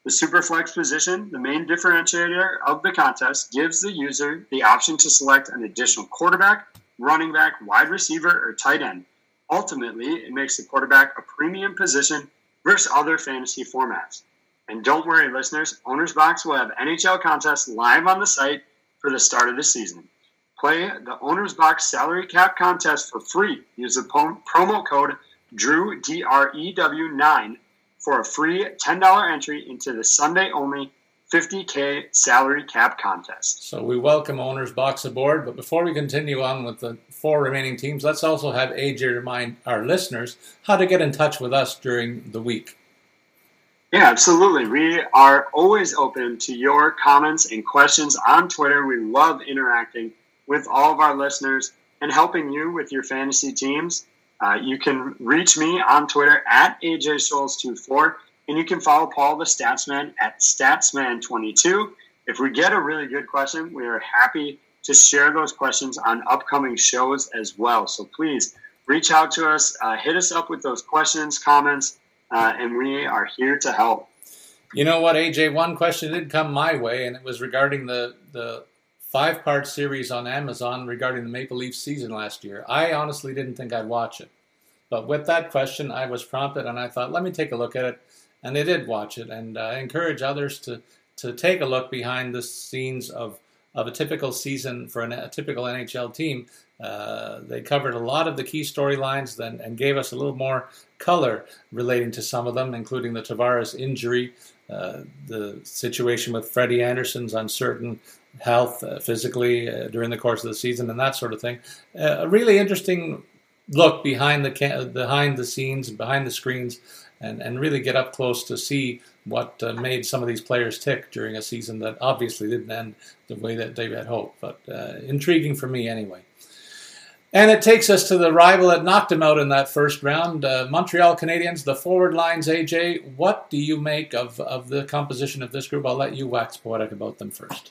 The Superflex position, the main differentiator of the contest, gives the user the option to select an additional quarterback, running back, wide receiver, or tight end. Ultimately, it makes the quarterback a premium position versus other fantasy formats. And don't worry, listeners, Owner's Box will have N H L contests live on the site for the start of the season. Play the Owner's Box salary cap contest for free. Use the promo code Drew, D R E W nine, for a free ten dollars entry into the Sunday-only fifty K salary cap contest. So we welcome Owner's Box aboard, but before we continue on with the four remaining teams, let's also have A J remind our listeners how to get in touch with us during the week. Yeah, absolutely. We are always open to your comments and questions on Twitter. We love interacting with all of our listeners and helping you with your fantasy teams. Uh, you can reach me on Twitter at A J Scholes twenty-four, and you can follow Paul the Statsman at Statsman twenty-two. If we get a really good question, we are happy to share those questions on upcoming shows as well. So please reach out to us, uh, hit us up with those questions, comments, uh, and we are here to help. You know what, A J? One question did come my way, and it was regarding the the five-part series on Amazon regarding the Maple Leaf season last year. I honestly didn't think I'd watch it. But with that question, I was prompted, and I thought, let me take a look at it. And I did watch it, and I encourage others to, to take a look behind the scenes of, of a typical season for an, a typical N H L team. Uh, they covered a lot of the key storylines then, and gave us a little more color relating to some of them, including the Tavares injury, uh, the situation with Freddie Anderson's uncertain health uh, physically uh, during the course of the season, and that sort of thing. Uh, a really interesting look behind the ca- behind the scenes, behind the screens, and, and really get up close to see what uh, made some of these players tick during a season that obviously didn't end the way that they had hoped, but uh, intriguing for me anyway. And it takes us to the rival that knocked him out in that first round, uh, Montreal Canadiens, the forward lines. A J, what do you make of, of the composition of this group? I'll let you wax poetic about them first.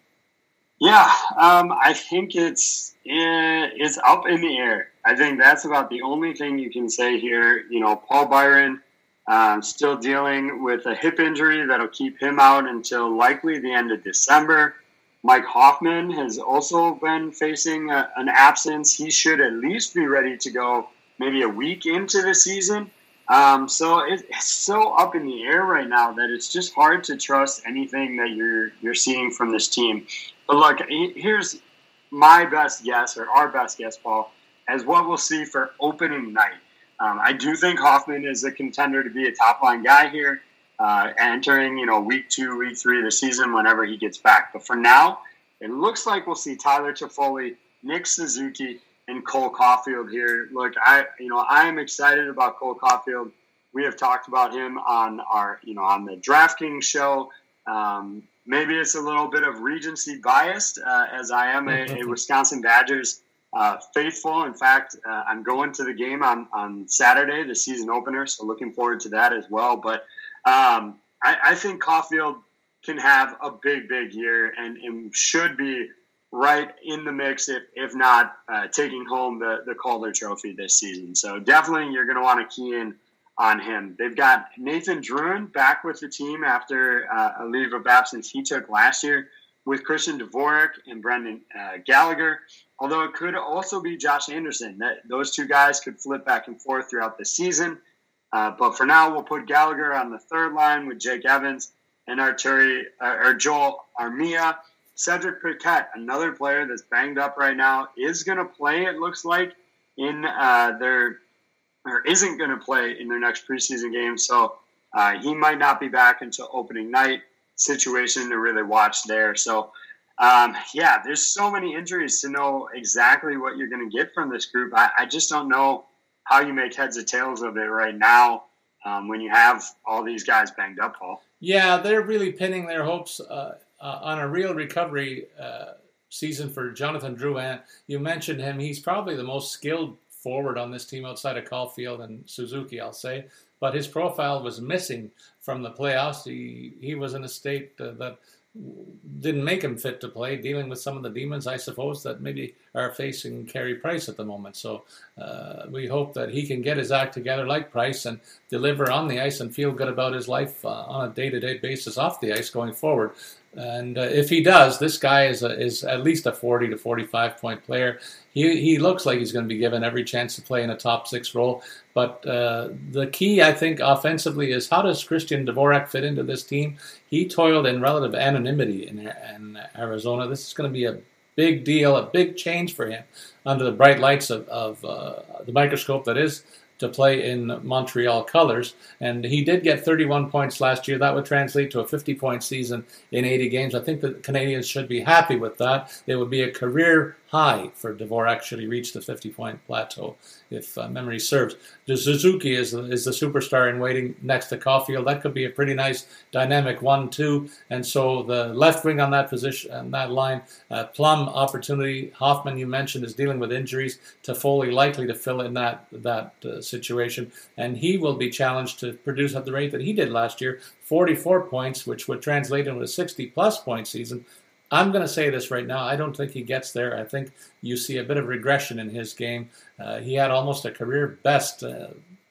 Yeah, um, I think it's it's up in the air. I think that's about the only thing you can say here. You know, Paul Byron um, still dealing with a hip injury that'll keep him out until likely the end of December. Mike Hoffman has also been facing a, an absence. He should at least be ready to go maybe a week into the season. Um, so it, it's so up in the air right now that it's just hard to trust anything that you're you're seeing from this team. But look, here's my best guess, or our best guess, Paul, as what we'll see for opening night. Um, I do think Hoffman is a contender to be a top-line guy here, uh, entering, you know, week two, week three of the season whenever he gets back. But for now, it looks like we'll see Tyler Toffoli, Nick Suzuki, and Cole Caulfield here. Look, I, you know, I am excited about Cole Caulfield. We have talked about him on our, you know, on the DraftKings show. Um, Maybe it's a little bit of Regency biased, uh, as I am a, a Wisconsin Badgers uh, faithful. In fact, uh, I'm going to the game on, on Saturday, the season opener, so looking forward to that as well. But um, I, I think Caulfield can have a big, big year and, and should be right in the mix, if, if not uh, taking home the, the Calder Trophy this season. So definitely you're going to want to key in on him. They've got Nathan Druin back with the team after uh, a leave of absence he took last year, with Christian Dvorak and Brendan uh, Gallagher, although it could also be Josh Anderson. That those two guys could flip back and forth throughout the season. Uh, but for now, we'll put Gallagher on the third line with Jake Evans and Arturi, uh, or Joel Armia. Cedric Paquette, another player that's banged up right now, is going to play, it looks like, in uh, their or isn't going to play in their next preseason game. So uh, he might not be back until opening night. Situation to really watch there. So, um, yeah, there's so many injuries to know exactly what you're going to get from this group. I, I just don't know how you make heads or tails of it right now um, when you have all these guys banged up, Paul. Yeah, they're really pinning their hopes uh, uh, on a real recovery uh, season for Jonathan Drouin. You mentioned him. He's probably the most skilled forward on this team outside of Caulfield and Suzuki, I'll say. But his profile was missing from the playoffs. He he was in a state uh, that didn't make him fit to play, dealing with some of the demons, I suppose, that maybe are facing Carey Price at the moment. So uh, we hope that he can get his act together like Price and deliver on the ice and feel good about his life uh, on a day-to-day basis off the ice going forward. And uh, if he does, this guy is a, is at least a forty to forty-five point player. He he looks like he's going to be given every chance to play in a top six role. But uh, the key, I think, offensively is how does Christian Dvorak fit into this team? He toiled in relative anonymity in, in Arizona. This is going to be a big deal, a big change for him under the bright lights of, of uh, the microscope that is to play in Montreal colors. And he did get thirty-one points last year. That would translate to a fifty-point season in eighty games. I think the Canadians should be happy with that. It would be a career high for Dvorak should he reach the fifty-point plateau, if uh, memory serves. The Suzuki is, is the superstar in waiting next to Caulfield. That could be a pretty nice dynamic one two. And so the left wing on that position, on that line, uh, plum opportunity. Hoffman, you mentioned, is dealing with injuries. Toffoli likely to fill in that, that uh, situation. And he will be challenged to produce at the rate that he did last year, forty-four points, which would translate into a sixty-plus point season. I'm going to say this right now. I don't think he gets there. I think you see a bit of regression in his game. Uh, he had almost a career best uh,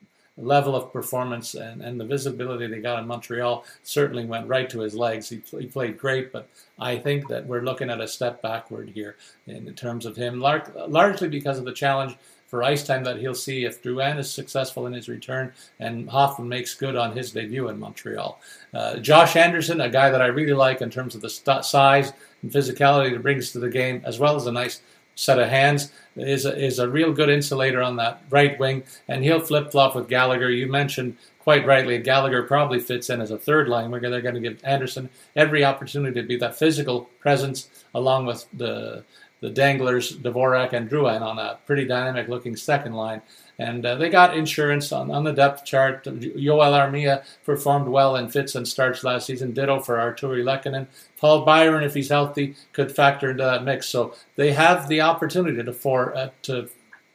level of performance, and, and the visibility they got in Montreal certainly went right to his legs. He, he played great, but I think that we're looking at a step backward here in, in terms of him, lar- largely because of the challenge for ice time that he'll see if Drouin is successful in his return and Hoffman makes good on his debut in Montreal. Uh, Josh Anderson, a guy that I really like in terms of the st- size and physicality that brings to the game, as well as a nice set of hands, is a, is a real good insulator on that right wing, and he'll flip-flop with Gallagher. You mentioned quite rightly, Gallagher probably fits in as a third line where they're going to give Anderson every opportunity to be that physical presence along with the the danglers, Dvorak and Drouin, on a pretty dynamic-looking second line. And uh, they got insurance on, on the depth chart. Joel Armia performed well in fits and starts last season. Ditto for Arturi Lehkonen. Paul Byron, if he's healthy, could factor into that mix. So they have the opportunity to for, uh, to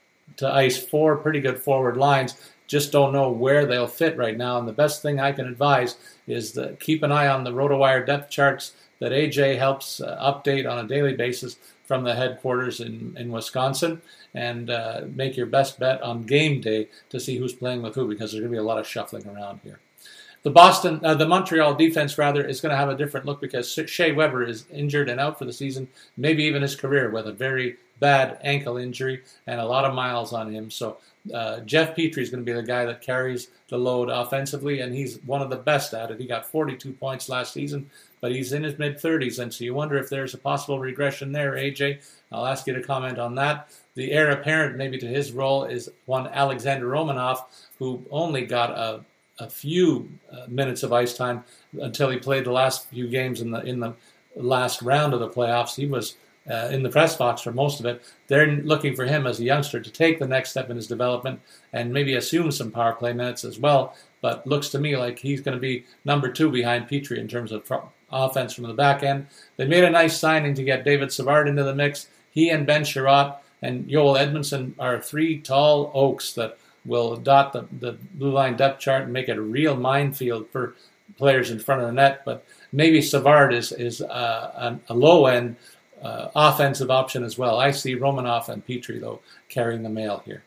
to ice four pretty good forward lines. Just don't know where they'll fit right now. And the best thing I can advise is to keep an eye on the RotoWire depth charts that A J helps uh, update on a daily basis from the headquarters in, in Wisconsin, and uh, make your best bet on game day to see who's playing with who, because there's going to be a lot of shuffling around here. The Boston, uh, the Montreal defense, rather, is going to have a different look because Shea Weber is injured and out for the season, maybe even his career, with a very bad ankle injury and a lot of miles on him. So uh, Jeff Petrie is going to be the guy that carries the load offensively, and he's one of the best at it. He got forty-two points last season, but he's in his mid-thirties, and so you wonder if there's a possible regression there, A J. I'll ask you to comment on that. The heir apparent maybe to his role is one Alexander Romanov, who only got a, a few uh, minutes of ice time until he played the last few games in the in the last round of the playoffs. He was uh, in the press box for most of it. They're looking for him as a youngster to take the next step in his development and maybe assume some power play minutes as well. But looks to me like he's going to be number two behind Petrie in terms of pro- offense from the back end. They made a nice signing to get David Savard into the mix. He and Ben Sherratt and Joel Edmondson are three tall oaks that will dot the, the blue line depth chart and make it a real minefield for players in front of the net. But maybe Savard is, is uh, a low-end uh, offensive option as well. I see Romanov and Petrie, though, carrying the mail here.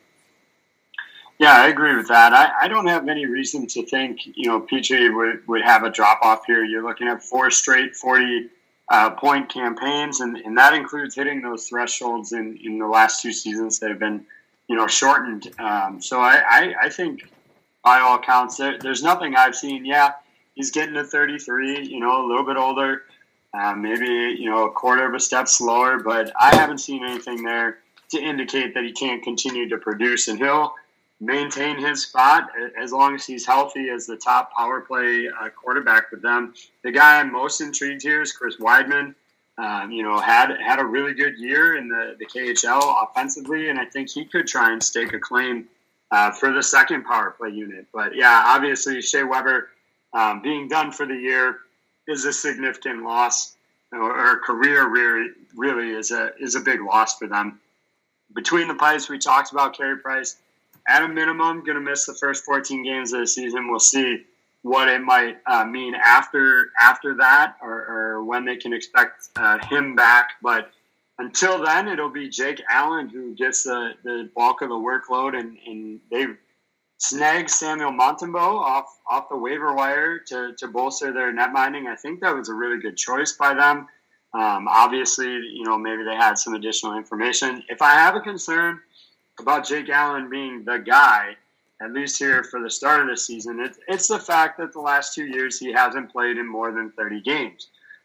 Yeah, I agree with that. I, I don't have any reason to think, you know, Petrie would, would have a drop-off here. You're looking at four straight forty-point uh, campaigns, and, and that includes hitting those thresholds in, in the last two seasons that have been, you know, shortened. Um, so I, I, I think, by all accounts, there, there's nothing I've seen. Yeah, he's getting to thirty-three, you know, a little bit older, uh, maybe, you know, a quarter of a step slower, but I haven't seen anything there to indicate that he can't continue to produce, and he'll maintain his spot as long as he's healthy as the top power play uh, quarterback with them. The guy I'm most intrigued here is Chris Weidman. Um, you know, had had a really good year in the, the K H L offensively, and I think he could try and stake a claim uh, for the second power play unit. But yeah, obviously Shea Weber um, being done for the year is a significant loss, or, or career really, really is a is a big loss for them. Between the pipes, we talked about Carey Price. At a minimum, going to miss the first fourteen games of the season. We'll see what it might uh, mean after after that, or, or when they can expect uh, him back. But until then, it'll be Jake Allen who gets the, the bulk of the workload, and, and they've snagged Samuel Montembeault off off the waiver wire to, to bolster their net minding. I think that was a really good choice by them. Um, obviously, you know, maybe they had some additional information. If I have a concern about Jake Allen being the guy, at least here for the start of the season, it, it's the fact that the last two years he hasn't played in more than thirty games.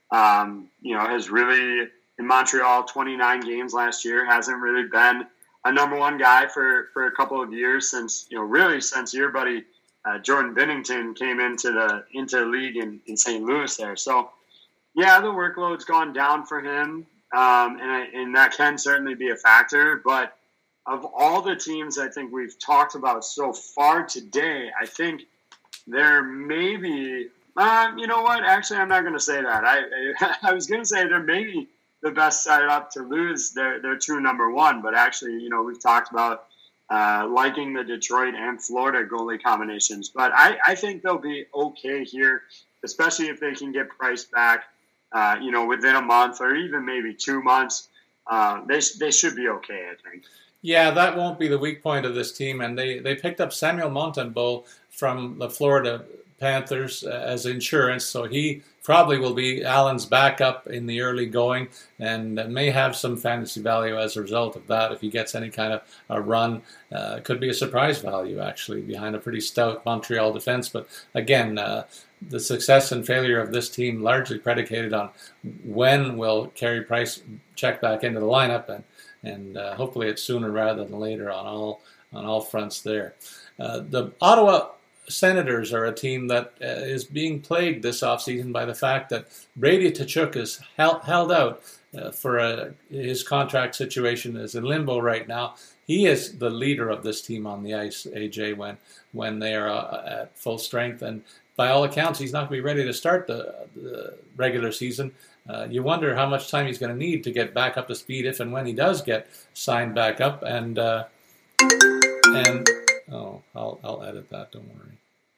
Um, you know, has really, in Montreal, twenty-nine games last year, hasn't really been a number one guy for, for a couple of years since, you know, really since your buddy uh, Jordan Binnington came into the into the league in, in Saint Louis there. So, yeah, the workload's gone down for him, um, and, I, and that can certainly be a factor, but of all the teams I think we've talked about so far today, I think there may be, uh, you know what, actually I'm not going to say that. I I, I was going to say there may be the best setup to lose their, their true number one, but actually, you know, we've talked about uh, liking the Detroit and Florida goalie combinations. But I, I think they'll be okay here, especially if they can get Price back, uh, you know, within a month or even maybe two months. Uh, they, they should be okay, I think. Yeah, that won't be the weak point of this team. And they, they picked up Samuel Montembeault from the Florida Panthers as insurance, so he probably will be Allen's backup in the early going and may have some fantasy value as a result of that if he gets any kind of a run. Uh, could be a surprise value, actually, behind a pretty stout Montreal defense. But again, uh, the success and failure of this team largely predicated on when will Carey Price check back into the lineup, and and uh, hopefully it's sooner rather than later on all on all fronts there. Uh, the Ottawa Senators are a team that uh, is being plagued this offseason by the fact that Brady Tkachuk is held, held out uh, for a, his contract situation is in limbo right now. He is the leader of this team on the ice, A J, when when they are uh, at full strength. And by all accounts, he's not going to be ready to start the, the regular season. Uh, you wonder how much time he's going to need to get back up to speed if and when he does get signed back up. And uh, and oh, I'll I'll edit that. Don't worry.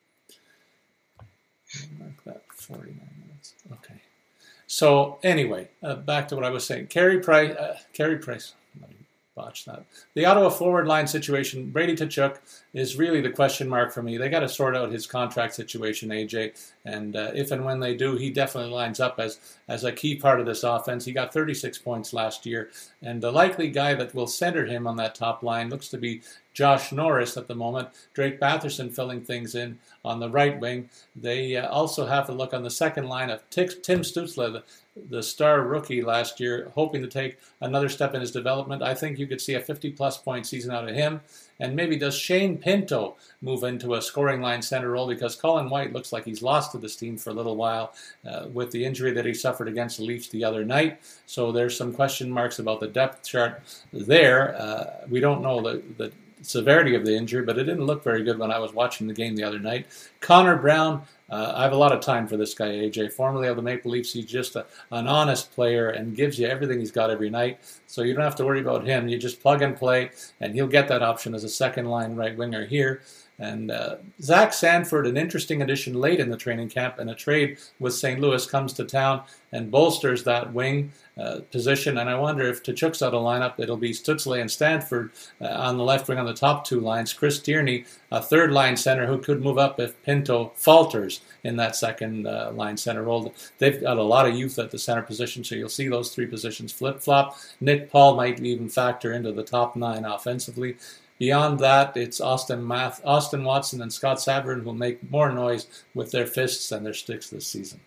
I'll mark that forty-nine minutes. Okay. So anyway, uh, back to what I was saying. Carey Price. Uh, Carey Price. Let me botch that. The Ottawa forward line situation. Brady Tkachuk is really the question mark for me. They got to sort out his contract situation, A J. And uh, if and when they do, he definitely lines up as as a key part of this offense. He got thirty-six points last year, and the likely guy that will center him on that top line looks to be Josh Norris at the moment. Drake Batherson filling things in on the right wing. They uh, also have to look on the second line of Tim Stützle, the, the star rookie last year, hoping to take another step in his development. I think you could see a fifty-plus point season out of him. And maybe does Shane Pinto move into a scoring line center role, because Colin White looks like he's lost to this team for a little while uh, with the injury that he suffered against the Leafs the other night. So there's some question marks about the depth chart there. Uh, we don't know the, the severity of the injury, but it didn't look very good when I was watching the game the other night. Connor Brown, uh, I have a lot of time for this guy, A J. Formerly of the Maple Leafs, he's just a, an honest player and gives you everything he's got every night. So you don't have to worry about him. You just plug and play, and he'll get that option as a second-line right winger here. And uh, Zach Sanford, an interesting addition late in the training camp, and a trade with Saint Louis comes to town and bolsters that wing uh, position. And I wonder if Tkachuk's out of lineup, it'll be Stützle and Stanford uh, on the left wing on the top two lines. Chris Tierney, a third-line center who could move up if Pinto falters in that second-line uh, center role. They've got a lot of youth at the center position, so you'll see those three positions flip-flop. Nick Paul might even factor into the top nine offensively. Beyond that, it's Austin Math, Austin Watson and Scott Sabourin who will make more noise with their fists and their sticks this season.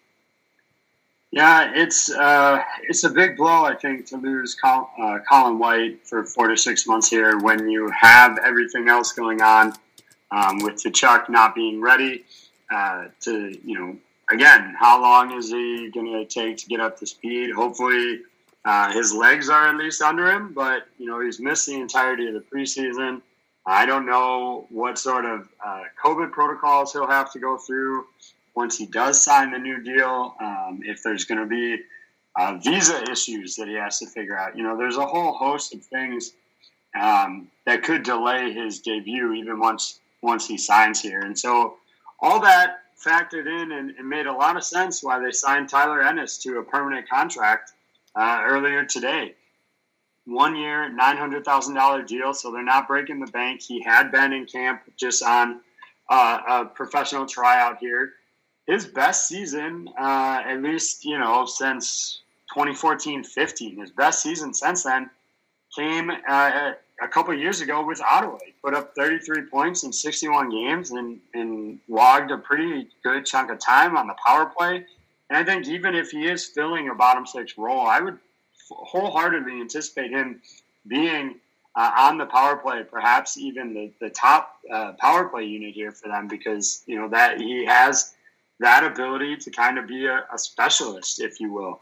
Yeah, it's uh, it's a big blow, I think, to lose Col- uh, Colin White for four to six months here when you have everything else going on um, with Tkachuk not being ready uh, to, you know, again, how long is he going to take to get up to speed? Hopefully Uh, his legs are at least under him, but, you know, he's missed the entirety of the preseason. I don't know what sort of uh, COVID protocols he'll have to go through once he does sign the new deal, um, if there's going to be uh, visa issues that he has to figure out. You know, there's a whole host of things um, that could delay his debut even once once he signs here. And so all that factored in and, and made a lot of sense why they signed Tyler Ennis to a permanent contract uh, earlier today. One year, nine hundred thousand dollars deal, so they're not breaking the bank. He had been in camp just on uh, a professional tryout here. His best season, uh, at least, you know, since twenty fourteen fifteen, his best season since then came uh, a couple of years ago with Ottawa. He put up thirty-three points in sixty-one games and, and logged a pretty good chunk of time on the power play. And I think even if he is filling a bottom six role, I would wholeheartedly anticipate him being uh, on the power play, perhaps even the, the top uh, power play unit here for them, because, you know, that he has that ability to kind of be a, a specialist, if you will.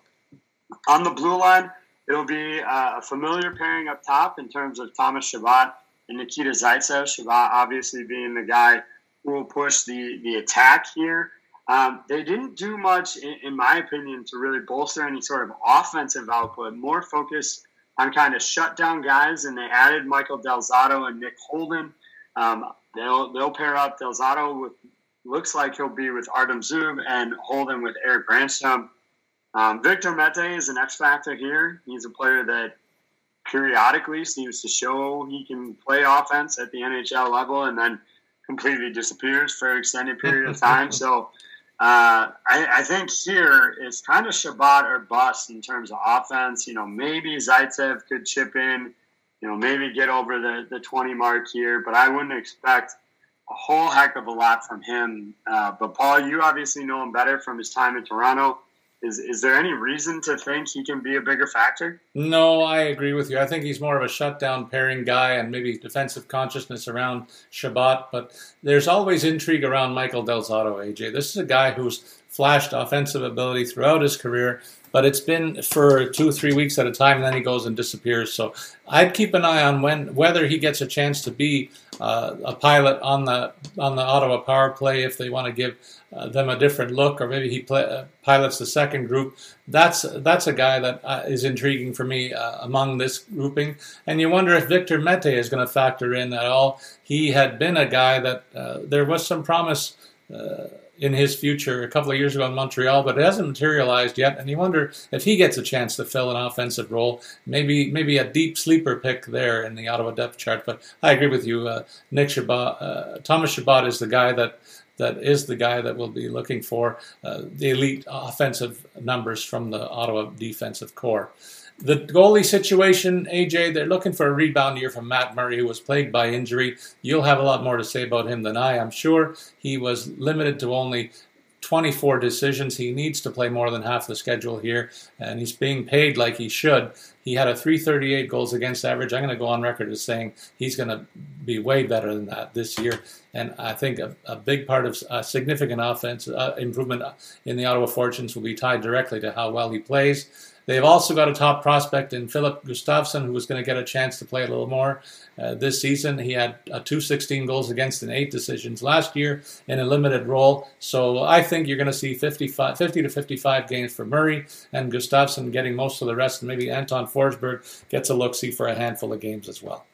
On the blue line, it'll be uh, a familiar pairing up top in terms of Thomas Chabot and Nikita Zaitsev. Chabot obviously being the guy who will push the, the attack here. Um, they didn't do much, in, in my opinion, to really bolster any sort of offensive output, more focus on kind of shutdown guys, and they added Michael Del Zotto and Nick Holden. Um, they'll they'll pair up Del Zotto with, looks like he'll be with Artem Zub, and Holden with Eric Brandstrom. Um, Victor Mete is an X factor here. He's a player that periodically seems to show he can play offense at the N H L level and then completely disappears for an extended period of time. So uh, I, I think here it's kind of Chabot or bust in terms of offense. You know, maybe Zaitsev could chip in, you know, maybe get over the, the twenty mark here, but I wouldn't expect a whole heck of a lot from him. Uh, but Paul, you obviously know him better from his time in Toronto. Is is there any reason to think he can be a bigger factor? No, I agree with you. I think he's more of a shutdown pairing guy and maybe defensive consciousness around Chabot. But there's always intrigue around Michael Del Zotto, A J. This is a guy who's flashed offensive ability throughout his career, but it's been for two or three weeks at a time, and then he goes and disappears. So I'd keep an eye on when whether he gets a chance to be uh, a pilot on the on the Ottawa power play if they want to give uh, them a different look, or maybe he play, uh, pilots the second group. That's that's a guy that uh, is intriguing for me uh, among this grouping. And you wonder if Victor Mete is going to factor in at all. He had been a guy that uh, there was some promise Uh, in his future a couple of years ago in Montreal, but it hasn't materialized yet. And you wonder if he gets a chance to fill an offensive role, maybe maybe a deep sleeper pick there in the Ottawa depth chart. But I agree with you. Uh, Nick Chabot, uh, Thomas Chabot is the guy that that is the guy that will be looking for uh, the elite offensive numbers from the Ottawa defensive core. The goalie situation, A J, they're looking for a rebound year from Matt Murray, who was plagued by injury. You'll have a lot more to say about him than I, I'm sure. He was limited to only twenty-four decisions. He needs to play more than half the schedule here, and he's being paid like he should. He had a three thirty-eight goals against average. I'm going to go on record as saying he's going to be way better than that this year. And I think a, a big part of a significant offense uh, improvement in the Ottawa Fortunes will be tied directly to how well he plays. They've also got a top prospect in Philip Gustafsson, who was going to get a chance to play a little more uh, this season. He had uh, two sixteen goals against and eight decisions last year in a limited role. So I think you're going to see fifty-five, fifty to fifty-five games for Murray, and Gustafsson getting most of the rest, and maybe Anton Forsberg gets a look-see for a handful of games as well.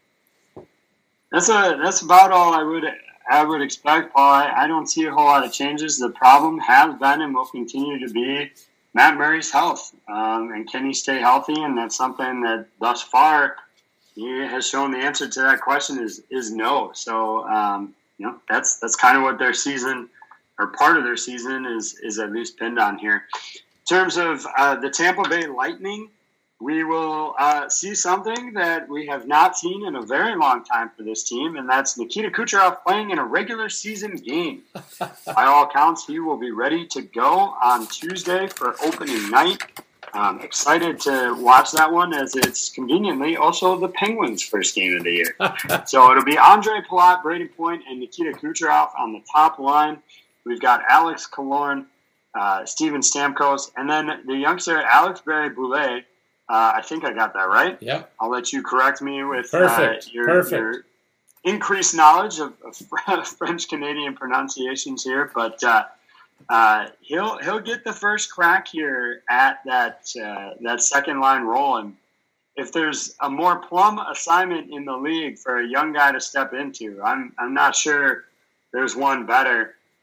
That's a that's about all I would I would expect, Paul. I, I don't see a whole lot of changes. The problem has been and will continue to be Matt Murray's health, um, and can he stay healthy? And that's something that thus far he has shown the answer to that question is is no. So um, you know that's that's kind of what their season or part of their season is is at least pinned on here. In terms of uh, the Tampa Bay Lightning, we will uh, see something that we have not seen in a very long time for this team, and that's Nikita Kucherov playing in a regular season game. By all accounts, he will be ready to go on Tuesday for opening night. I'm excited to watch that one, as it's conveniently also the Penguins' first game of the year. So it'll be Andre Palat, Brady Point, and Nikita Kucherov on the top line. We've got Alex Killorn, uh, Steven Stamkos, and then the youngster Alex Barré-Boulet. Uh, I think I got that right. Yep. I'll let you correct me with Perfect. Uh, your, Perfect. your increased knowledge of, of French-Canadian pronunciations here. But uh, uh, he'll he'll get the first crack here at that uh, that second line role. And if there's a more plum assignment in the league for a young guy to step into, I'm I'm not sure there's one better.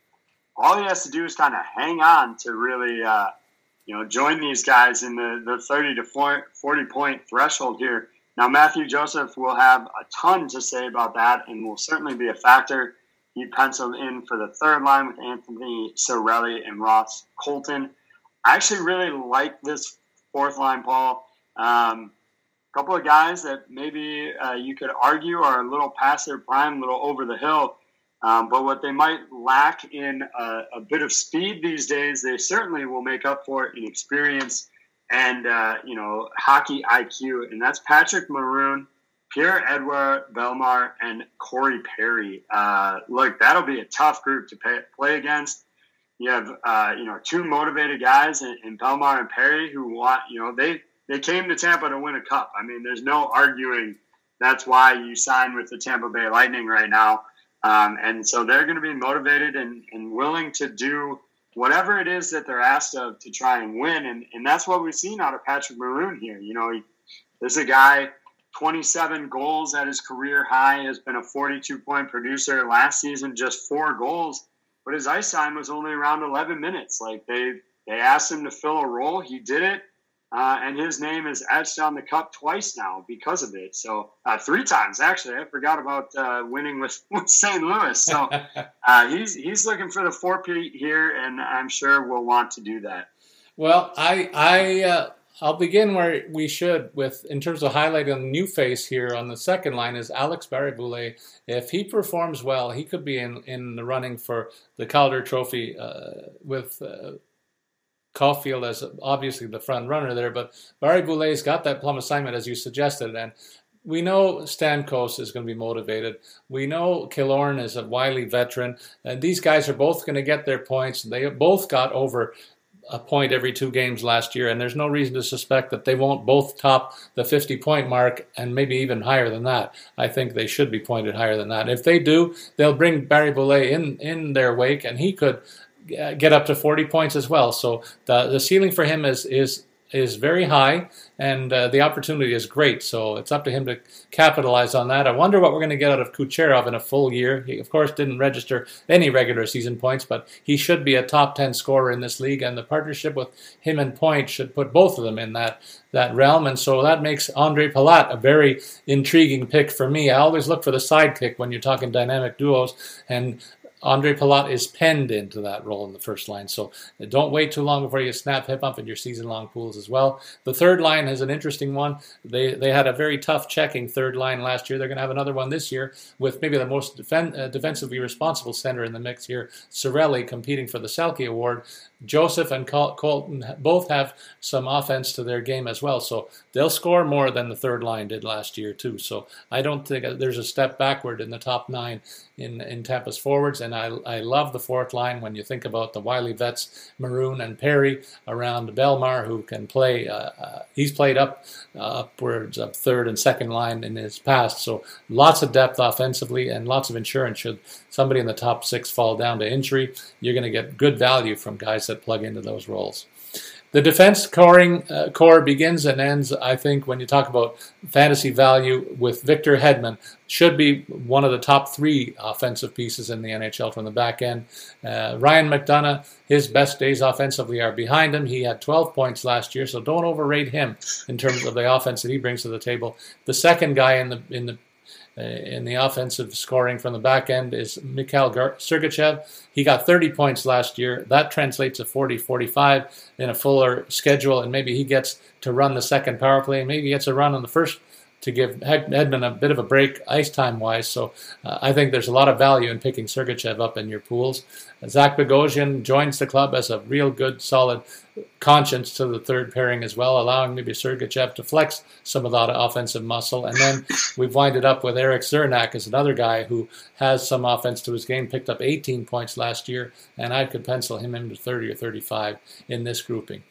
all he has to do is kind of hang on to really, uh, you know, join these guys in the, the thirty to forty point threshold here. Now, Matthew Joseph will have a ton to say about that and will certainly be a factor. He penciled in for the third line with Anthony Cirelli and Ross Colton. I actually really like this fourth line, Paul. Um, a couple of guys that maybe uh, you could argue are a little past their prime, a little over the hill. Um, but what they might lack in a, a bit of speed these days, they certainly will make up for it in experience and, uh, you know, hockey I Q. And that's Patrick Maroon, Pierre-Edouard Bellemare, and Corey Perry. Uh, look, that'll be a tough group to pay, play against. You have, uh, you know, two motivated guys in, in Bellemare and Perry who want, you know, they, they came to Tampa to win a cup. I mean, there's no arguing that's why you signed with the Tampa Bay Lightning right now. Um, and so they're going to be motivated and, and willing to do whatever it is that they're asked of to try and win. And, and that's what we've seen out of Patrick Maroon here. You know, he, this is a guy, twenty-seven goals at his career high, has been a forty-two point producer. Last season, just four goals. But his ice time was only around eleven minutes. Like they, they asked him to fill a role. He did it. Uh, and his name is etched on the cup twice now because of it. So uh, three times, actually. I forgot about uh, winning with, with Saint Louis. So uh, he's he's looking for the four-peat here, and I'm sure we'll want to do that. Well, I I uh, I'll begin where we should with in terms of highlighting a new face here on the second line is Alex Barré-Boulet. If he performs well, he could be in, in the running for the Calder Trophy uh, with. Uh, Caulfield as obviously the front runner there, but Barré-Boulet's got that plum assignment as you suggested, and we know Stamkos is going to be motivated. We know Killorn is a wily veteran, and these guys are both going to get their points. They both got over a point every two games last year, and there's no reason to suspect that they won't both top the fifty-point mark and maybe even higher than that. I think they should be pointed higher than that. If they do, they'll bring Barré-Boulet in, in their wake, and he could get up to forty points as well. So the the ceiling for him is is is very high, and uh, the opportunity is great. So it's up to him to capitalize on that. I wonder what we're going to get out of Kucherov in a full year. He, of course, didn't register any regular season points, but he should be a top ten scorer in this league, and the partnership with him and Point should put both of them in that that realm. And so that makes Andre Palat a very intriguing pick for me. I always look for the sidekick when you're talking dynamic duos, and Andre Palat is penned into that role in the first line. So don't wait too long before you snap him up in your season-long pools as well. The third line is an interesting one. They they had a very tough checking third line last year. They're going to have another one this year with maybe the most defen- uh, defensively responsible center in the mix here, Cirelli, competing for the Selke Award. Joseph and Col- Colton both have some offense to their game as well. So they'll score more than the third line did last year too. So I don't think there's a step backward in the top nine in, in Tampa's forwards. And I, I love the fourth line when you think about the wily vets, Maroon and Perry, around Bellemare, who can play. Uh, uh, he's played up uh, upwards of third and second line in his past. So lots of depth offensively and lots of insurance. Should somebody in the top six fall down to injury, you're going to get good value from guys that plug into those roles. The defense coring, uh, core begins and ends, I think, when you talk about fantasy value with Victor Hedman. Should be one of the top three offensive pieces in the N H L from the back end. Uh, Ryan McDonagh, his best days offensively are behind him. He had twelve points last year, so don't overrate him in terms of the offense that he brings to the table. The second guy in the in the Uh, in the offensive scoring from the back end is Mikhail Gar- Sergachev. He got thirty points last year. That translates to forty forty-five in a fuller schedule, and maybe he gets to run the second power play, and maybe he gets a run on the first to give Hedman a bit of a break ice time-wise. So uh, I think there's a lot of value in picking Sergachev up in your pools. Zach Bogosian joins the club as a real good, solid conscience to the third pairing as well, allowing maybe Sergachev to flex some of that offensive muscle. And then we've winded up with Eric Cernak as another guy who has some offense to his game, picked up eighteen points last year, and I could pencil him into thirty or thirty-five in this grouping.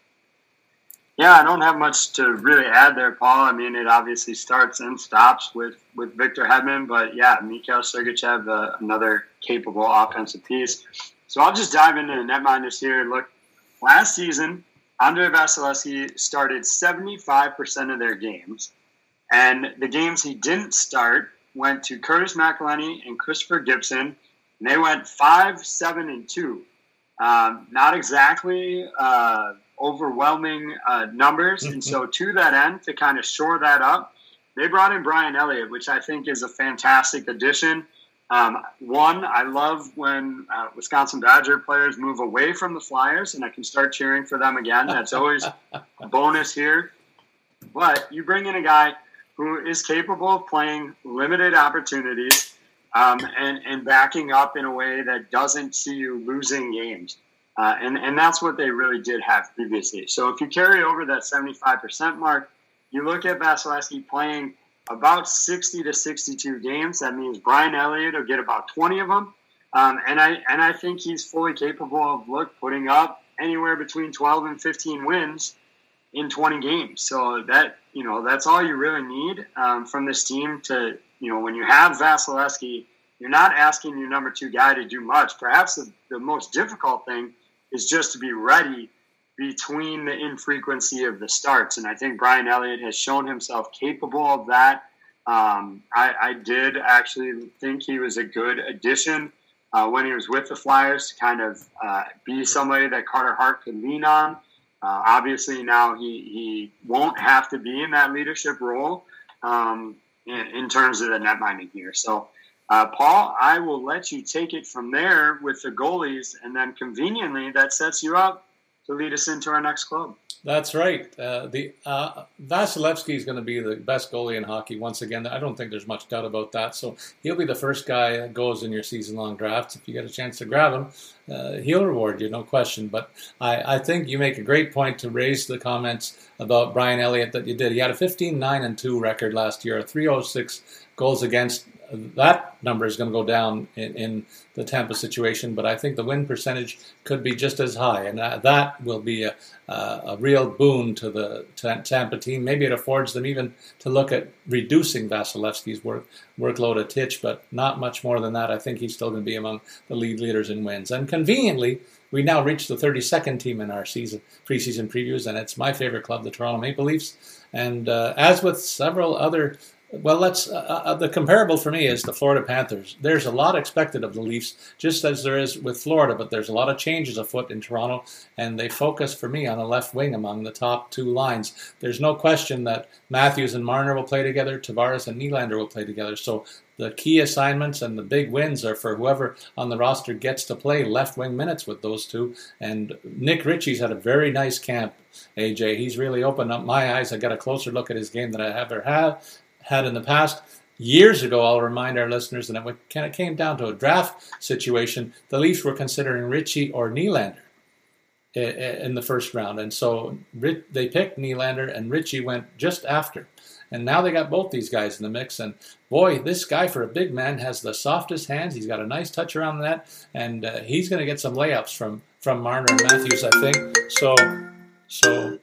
Yeah, I don't have much to really add there, Paul. I mean, it obviously starts and stops with, with Victor Hedman, but yeah, Mikhail Sergachev, uh, another capable offensive piece. So I'll just dive into the netminders here. Look, last season, Andrei Vasilevsky started seventy-five percent of their games, and the games he didn't start went to Curtis McElhinney and Christopher Gibson. And they went five, seven, and two. Um, not exactly uh, overwhelming uh, numbers. And so to that end, to kind of shore that up, they brought in Brian Elliott, which I think is a fantastic addition. Um, one, I love when uh, Wisconsin Badger players move away from the Flyers, and I can start cheering for them again. That's always a bonus here. But you bring in a guy who is capable of playing limited opportunities um, and, and backing up in a way that doesn't see you losing games. Uh, and, and that's what they really did have previously. So if you carry over that seventy-five percent mark, you look at Vasilevsky playing about sixty to sixty-two games. That means Brian Elliott will get about twenty of them. Um, and I and I think he's fully capable of look putting up anywhere between twelve and fifteen wins in twenty games. So that, you know, that's all you really need um, from this team to, you know, when you have Vasilevsky, you're not asking your number two guy to do much. Perhaps the, the most difficult thing is just to be ready between the infrequency of the starts. And I think Brian Elliott has shown himself capable of that. Um, I, I did actually think he was a good addition uh, when he was with the Flyers to kind of uh, be somebody that Carter Hart could lean on. Uh, obviously now he, he won't have to be in that leadership role um, in, in terms of the net minding here. So, uh, Paul, I will let you take it from there with the goalies, and then conveniently that sets you up to lead us into our next club. That's right. Uh, the uh, Vasilevsky is going to be the best goalie in hockey once again. I don't think there's much doubt about that. So he'll be the first guy that goes in your season-long drafts. If you get a chance to grab him, uh, he'll reward you, no question. But I, I think you make a great point to raise the comments about Brian Elliott that you did. He had a fifteen nine and two record last year, a three oh six goals against. That number is going to go down in, in the Tampa situation, but I think the win percentage could be just as high, and that, that will be a, a, a real boon to the Tampa team. Maybe it affords them even to look at reducing Vasilevsky's work, workload a titch, but not much more than that. I think he's still going to be among the league leaders in wins. And conveniently, we now reach the thirty-second team in our season preseason previews, and it's my favorite club, the Toronto Maple Leafs. And uh, as with several other Well, let's. Uh, uh, the comparable for me is the Florida Panthers. There's a lot expected of the Leafs, just as there is with Florida, but there's a lot of changes afoot in Toronto, and they focus for me on the left wing among the top two lines. There's no question that Matthews and Marner will play together, Tavares and Nylander will play together. So the key assignments and the big wins are for whoever on the roster gets to play left wing minutes with those two. And Nick Ritchie's had a very nice camp, A J. He's really opened up my eyes. I got a closer look at his game than I ever had. had in the past. Years ago, I'll remind our listeners that when it came down to a draft situation, the Leafs were considering Ritchie or Nylander in the first round. And so they picked Nylander, and Ritchie went just after. And now they got both these guys in the mix. And boy, this guy for a big man has the softest hands. He's got a nice touch around the net, and uh, he's going to get some layups from, from Marner and Matthews, I think. So, so...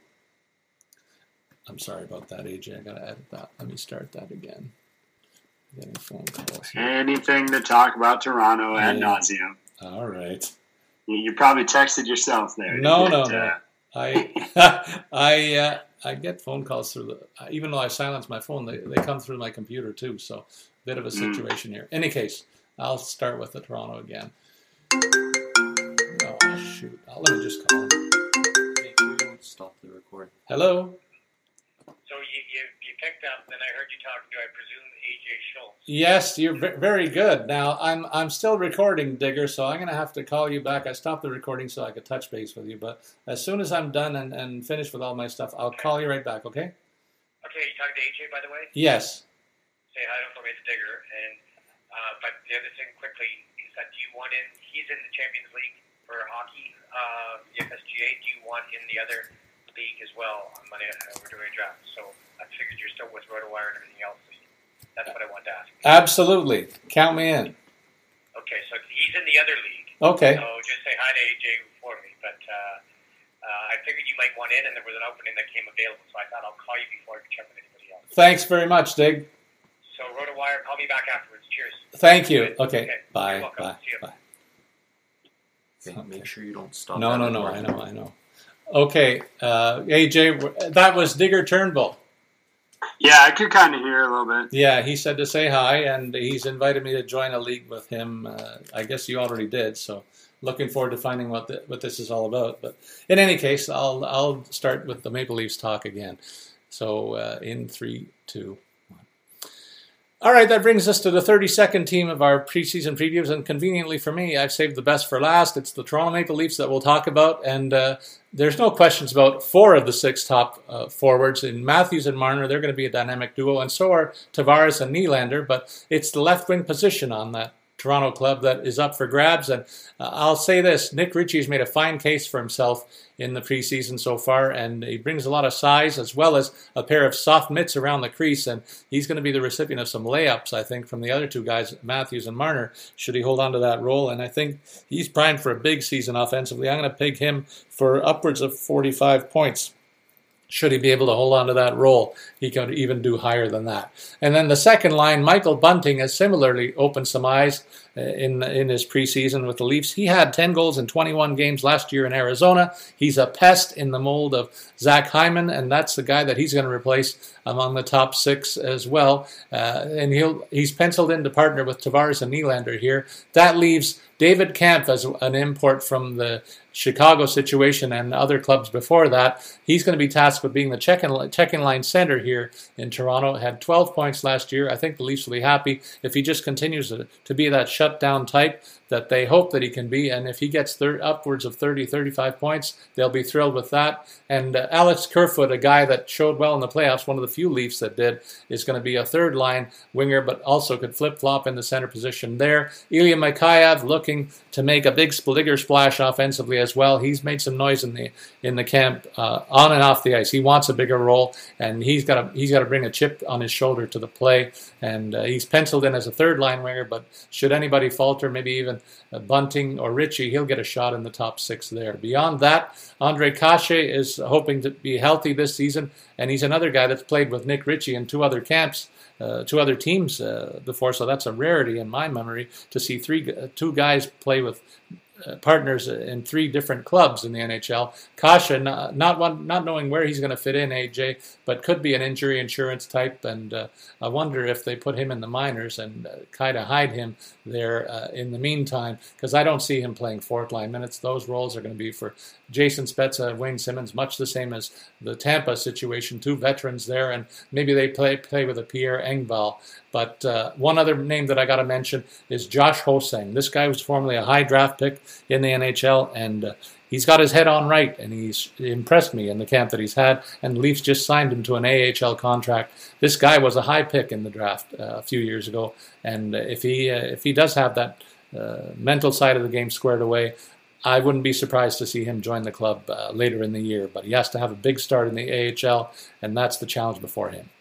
I'm sorry about that, A J. I got to edit that. Let me start that again. I'm getting phone calls here. Anything to talk about Toronto ad yeah. nauseum. All right. You, you probably texted yourself there. No, no, it, no. Uh... I, I, uh, I get phone calls through the. Even though I silence my phone, they they come through my computer too. So, bit of a situation mm. here. In any case, I'll start with the Toronto again. Oh shoot! I'll, let me just call him. Make sure you don't stop the recording. Hello. So you, you, you picked up, and I heard you talking to, I presume, A J Schultz. Yes, you're v- very good. Now, I'm I'm still recording, Digger, so I'm going to have to call you back. I stopped the recording so I could touch base with you, but as soon as I'm done and, and finished with all my stuff, I'll okay. call you right back, okay? Okay, you talking to A J, by the way? Yes. Say hi to me, it's Digger. And, uh, but the other thing quickly is that do you want in, he's in the Champions League for hockey, uh, the F S G A. Do you want in the other league as well on Monday? Uh, we're doing a draft, so I figured you're still with RotoWire and everything else. That's what I wanted to ask. Absolutely, count me in. Okay, so he's in the other league. Okay. So just say hi to A J for me. But uh, uh, I figured you might want in, and there was an opening that came available, so I thought I'll call you before I check with anybody else. Thanks very much, Dig. So RotoWire, call me back afterwards. Cheers. Thank you. Okay. okay. Bye. Bye. See you. Bye. Okay, okay. Make sure you don't stop. No, no, no. I know. I know. Okay, uh, A J, that was Digger Turnbull. Yeah, I could kind of hear a little bit. Yeah, he said to say hi, and he's invited me to join a league with him. Uh, I guess you already did, so looking forward to finding what the, what this is all about. But in any case, I'll I'll start with the Maple Leafs talk again. So uh, in three, two, one. All right, that brings us to the thirty-second team of our preseason previews, and conveniently for me, I've saved the best for last. It's the Toronto Maple Leafs that we'll talk about, and uh, there's no questions about four of the six top uh, forwards. In Matthews and Marner, they're going to be a dynamic duo, and so are Tavares and Nylander, but it's the left wing position on that Toronto club that is up for grabs. And uh, I'll say this, Nick Ritchie's made a fine case for himself in the preseason so far, and he brings a lot of size as well as a pair of soft mitts around the crease, and he's going to be the recipient of some layups, I think, from the other two guys, Matthews and Marner, should he hold on to that role. And I think he's primed for a big season offensively. I'm going to peg him for upwards of forty-five points. Should he be able to hold on to that role, he could even do higher than that. And then the second line, Michael Bunting has similarly opened some eyes in in his preseason with the Leafs. He had ten goals in twenty-one games last year in Arizona. He's a pest in the mold of Zach Hyman, and that's the guy that he's going to replace among the top six as well. Uh, and he'll he's penciled in to partner with Tavares and Nylander here. That leaves David Kampf as an import from the Chicago situation and other clubs before that. He's going to be tasked with being the check-in, check-in line center here in Toronto. Had twelve points last year. I think the Leafs will be happy if he just continues to, to be that shutdown type that they hope that he can be. And if he gets thir- upwards of thirty, thirty-five points, they'll be thrilled with that. And uh, Alex Kerfoot, a guy that showed well in the playoffs, one of the few Leafs that did, is going to be a third-line winger, but also could flip-flop in the center position there. Ilya Mikheyev looking to make a big bigger splash offensively as well. He's made some noise in the in the camp uh, on and off the ice. He wants a bigger role, and he's got to he's got to bring a chip on his shoulder to the play. And uh, he's penciled in as a third line winger. But should anybody falter, maybe even uh, Bunting or Ritchie, he'll get a shot in the top six there. Beyond that, Andre Kase is hoping to be healthy this season, and he's another guy that's played with Nick Ritchie in two other camps. Uh, two other teams uh, before, so that's a rarity in my memory to see three, uh, two guys play with uh, partners in three different clubs in the N H L. Kasha, not not, one, not knowing where he's going to fit in, A J, but could be an injury insurance type, and uh, I wonder if they put him in the minors and uh, kind of hide him there uh, in the meantime, because I don't see him playing fourth line minutes. Those roles are going to be for Jason Spezza and Wayne Simmons, much the same as the Tampa situation, two veterans there, and maybe they play play with a Pierre Engvall. But uh, one other name that I got to mention is Josh Hosang. This guy was formerly a high draft pick in the N H L, and uh, he's got his head on right, and he's impressed me in the camp that he's had, and the Leafs just signed him to an A H L contract. This guy was a high pick in the draft uh, a few years ago, and uh, if he uh, if he does have that uh, mental side of the game squared away, I wouldn't be surprised to see him join the club uh, later in the year, but he has to have a big start in the A H L, and that's the challenge before him.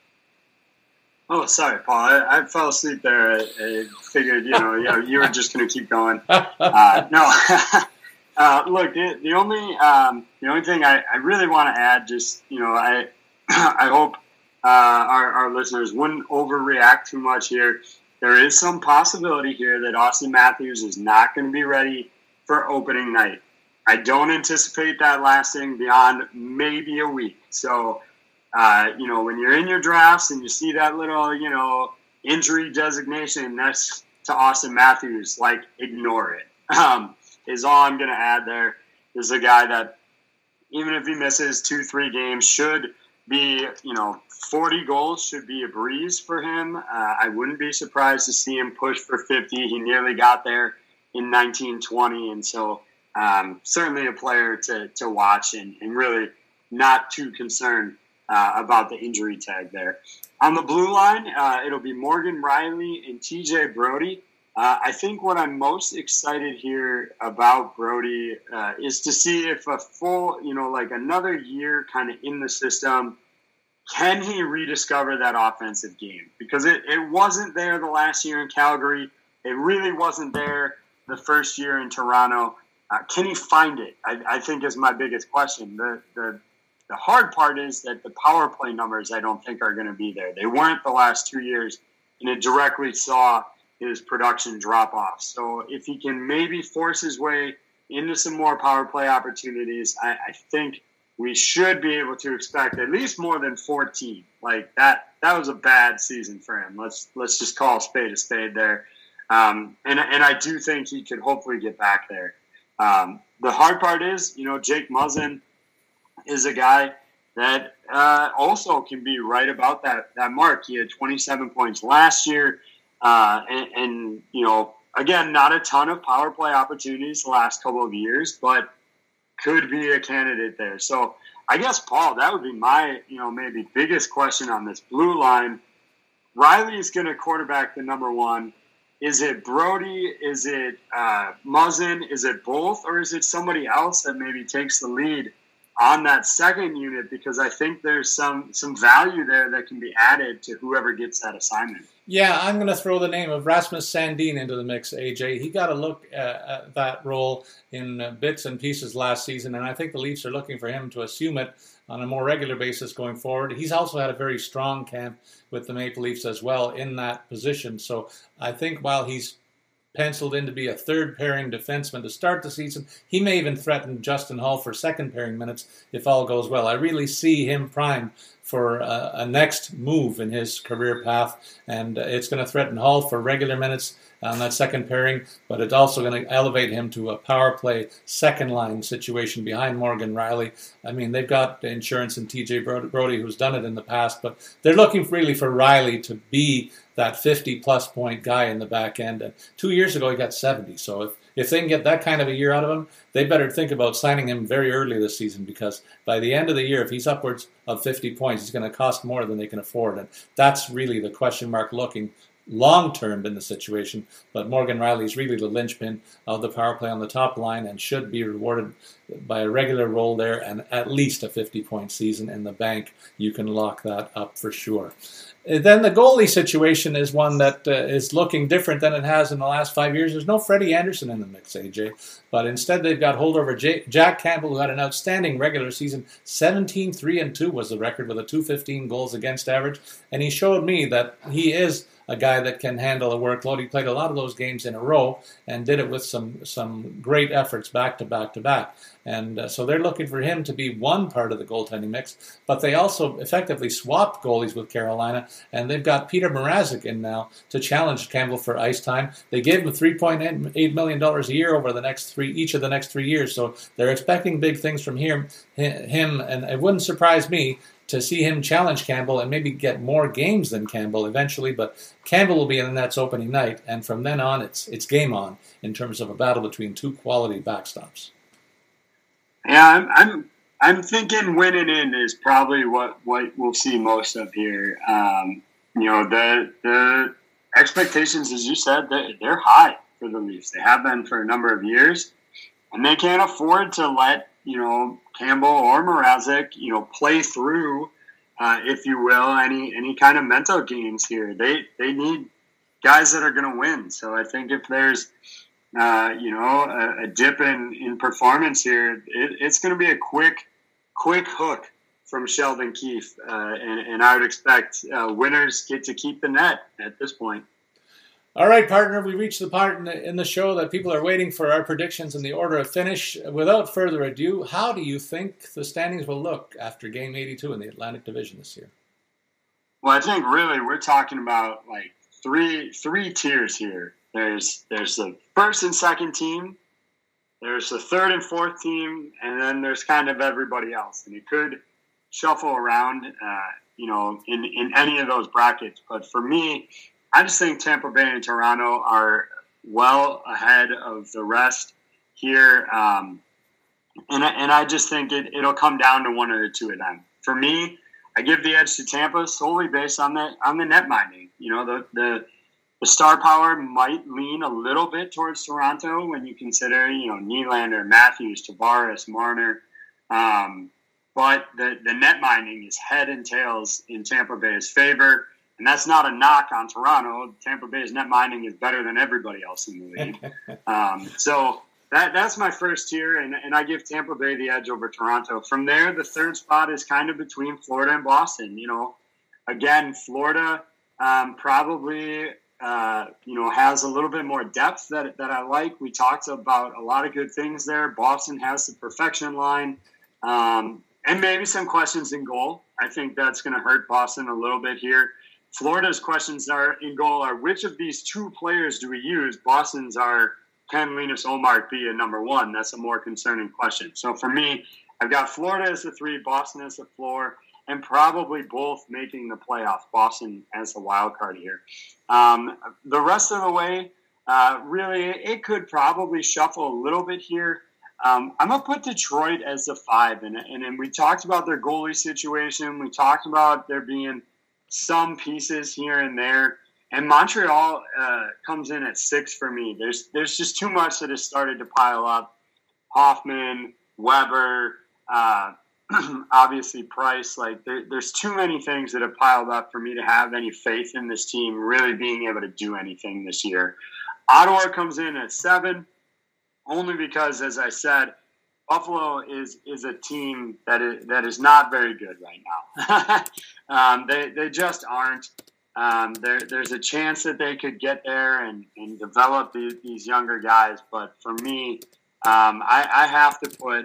Oh, sorry, Paul. I, I fell asleep there. I, I figured, you know, you, know, you were just going to keep going. Uh, no, uh, look, the, the only um, the only thing I, I really want to add, just you know, I I hope uh, our our listeners wouldn't overreact too much here. There is some possibility here that Austin Matthews is not going to be ready for opening night. I don't anticipate that lasting beyond maybe a week. So. Uh, you know, when you're in your drafts and you see that little, you know, injury designation next to Austin Matthews, like, ignore it. Um, is all I'm going to add there. Is a guy that, even if he misses two, three games, should be, you know, forty goals should be a breeze for him. Uh, I wouldn't be surprised to see him push for fifty. He nearly got there in nineteen twenty. And so um, certainly a player to, to watch and, and really not too concerned Uh, about the injury tag there. On the blue line, uh, it'll be Morgan Rielly and T J Brodie. Uh, I think what I'm most excited here about Brodie uh, is to see if a full, you know, like another year kind of in the system, can he rediscover that offensive game? Because it, it wasn't there the last year in Calgary. It really wasn't there the first year in Toronto. Uh, can he find it? I, I think is my biggest question. The the The hard part is that the power play numbers I don't think are going to be there. They weren't the last two years, and it directly saw his production drop off. So if he can maybe force his way into some more power play opportunities, I, I think we should be able to expect at least more than fourteen. Like that, that was a bad season for him. Let's let's just call a spade a spade there. Um, and and I do think he could hopefully get back there. Um, the hard part is, you know, Jake Muzzin is a guy that uh, also can be right about that that mark. He had twenty-seven points last year, uh, and, and you know, again, not a ton of power play opportunities the last couple of years, but could be a candidate there. So I guess, Paul, that would be my, you know, maybe biggest question on this blue line. Riley's going to quarterback the number one. Is it Brody? Is it uh, Muzzin? Is it both? Or is it somebody else that maybe takes the lead on that second unit? Because I think there's some some value there that can be added to whoever gets that assignment. Yeah, I'm going to throw the name of Rasmus Sandin into the mix, A J. He got a look at, at that role in uh, bits and pieces last season, and I think the Leafs are looking for him to assume it on a more regular basis going forward. He's also had a very strong camp with the Maple Leafs as well in that position. So I think while he's penciled in to be a third-pairing defenseman to start the season, he may even threaten Justin Hull for second-pairing minutes if all goes well. I really see him primed for a, a next move in his career path, and it's going to threaten Hull for regular minutes on that second pairing, but it's also going to elevate him to a power play second line situation behind Morgan Riley. I mean, they've got insurance in T J Brody, who's done it in the past, but they're looking really for Riley to be that fifty-plus point guy in the back end. And two years ago, he got seventy. So if, if they can get that kind of a year out of him, they better think about signing him very early this season, because by the end of the year, if he's upwards of fifty points, he's going to cost more than they can afford. And that's really the question mark looking long-term in the situation, but Morgan Riley is really the linchpin of the power play on the top line and should be rewarded by a regular role there and at least a fifty-point season in the bank. You can lock that up for sure. Then the goalie situation is one that uh, is looking different than it has in the last five years. There's no Freddie Anderson in the mix, A J, but instead they've got holdover J- Jack Campbell, who had an outstanding regular season. seventeen three and two was the record with a two fifteen goals against average, and he showed me that he is a guy that can handle a workload. He played a lot of those games in a row and did it with some some great efforts back to back to back. And uh, so they're looking for him to be one part of the goaltending mix, but they also effectively swapped goalies with Carolina, and they've got Peter Mrazek in now to challenge Campbell for ice time. They gave him three point eight million dollars a year over the next three, each of the next three years, so they're expecting big things from him, him and it wouldn't surprise me to see him challenge Campbell and maybe get more games than Campbell eventually, but Campbell will be in the Nets opening night, and from then on, it's it's game on in terms of a battle between two quality backstops. Yeah, I'm I'm, I'm thinking winning in is probably what, what we'll see most of here. Um, you know, the the expectations, as you said, they're, they're high for the Leafs. They have been for a number of years, and they can't afford to let, you know, Campbell or Mrazek, you know, play through, uh, if you will, any any kind of mental games here. They they need guys that are going to win. So I think if there's, uh, you know, a, a dip in, in performance here, it, it's going to be a quick quick hook from Sheldon Keefe, uh, and, and I would expect uh, winners get to keep the net at this point. All right, partner, we reached the part in the, in the show that people are waiting for our predictions in the order of finish. Without further ado, how do you think the standings will look after Game eighty-two in the Atlantic Division this year? Well, I think really we're talking about like three three tiers here. There's there's the first and second team, there's the third and fourth team, and then there's kind of everybody else. And it could shuffle around, uh, you know, in, in any of those brackets. But for me, I just think Tampa Bay and Toronto are well ahead of the rest here. Um, and, and I just think it, it'll come down to one or the two of them. For me, I give the edge to Tampa solely based on the on the net minding. You know, the, the the star power might lean a little bit towards Toronto when you consider, you know, Nylander, Matthews, Tavares, Marner. Um, but the, the net minding is head and tails in Tampa Bay's favor. And that's not a knock on Toronto. Tampa Bay's net minding is better than everybody else in the league. um, so that that's my first tier, and, and I give Tampa Bay the edge over Toronto. From there, the third spot is kind of between Florida and Boston. You know, again, Florida um, probably uh, you know has a little bit more depth that that I like. We talked about a lot of good things there. Boston has the perfection line. Um, and maybe some questions in goal. I think that's going to hurt Boston a little bit here. Florida's questions are in goal are, which of these two players do we use? Boston's are, can Linus Ullmark be a number one? That's a more concerning question. So for me, I've got Florida as the three, Boston as the floor, and probably both making the playoffs. Boston as the wild card here. Um, the rest of the way, uh, really, it could probably shuffle a little bit here. Um, I'm going to put Detroit as the five. And, and, and we talked about their goalie situation. We talked about there being some pieces here and there. And Montreal uh, comes in at six for me. There's there's just too much that has started to pile up. Hoffman, Weber, uh, obviously Price. Like there, there's too many things that have piled up for me to have any faith in this team really being able to do anything this year. Ottawa comes in at seven, only because, as I said, Buffalo is is a team that is that is not very good right now. um, they they just aren't. Um, there there's a chance that they could get there and, and develop these, these younger guys, but for me, um, I, I have to put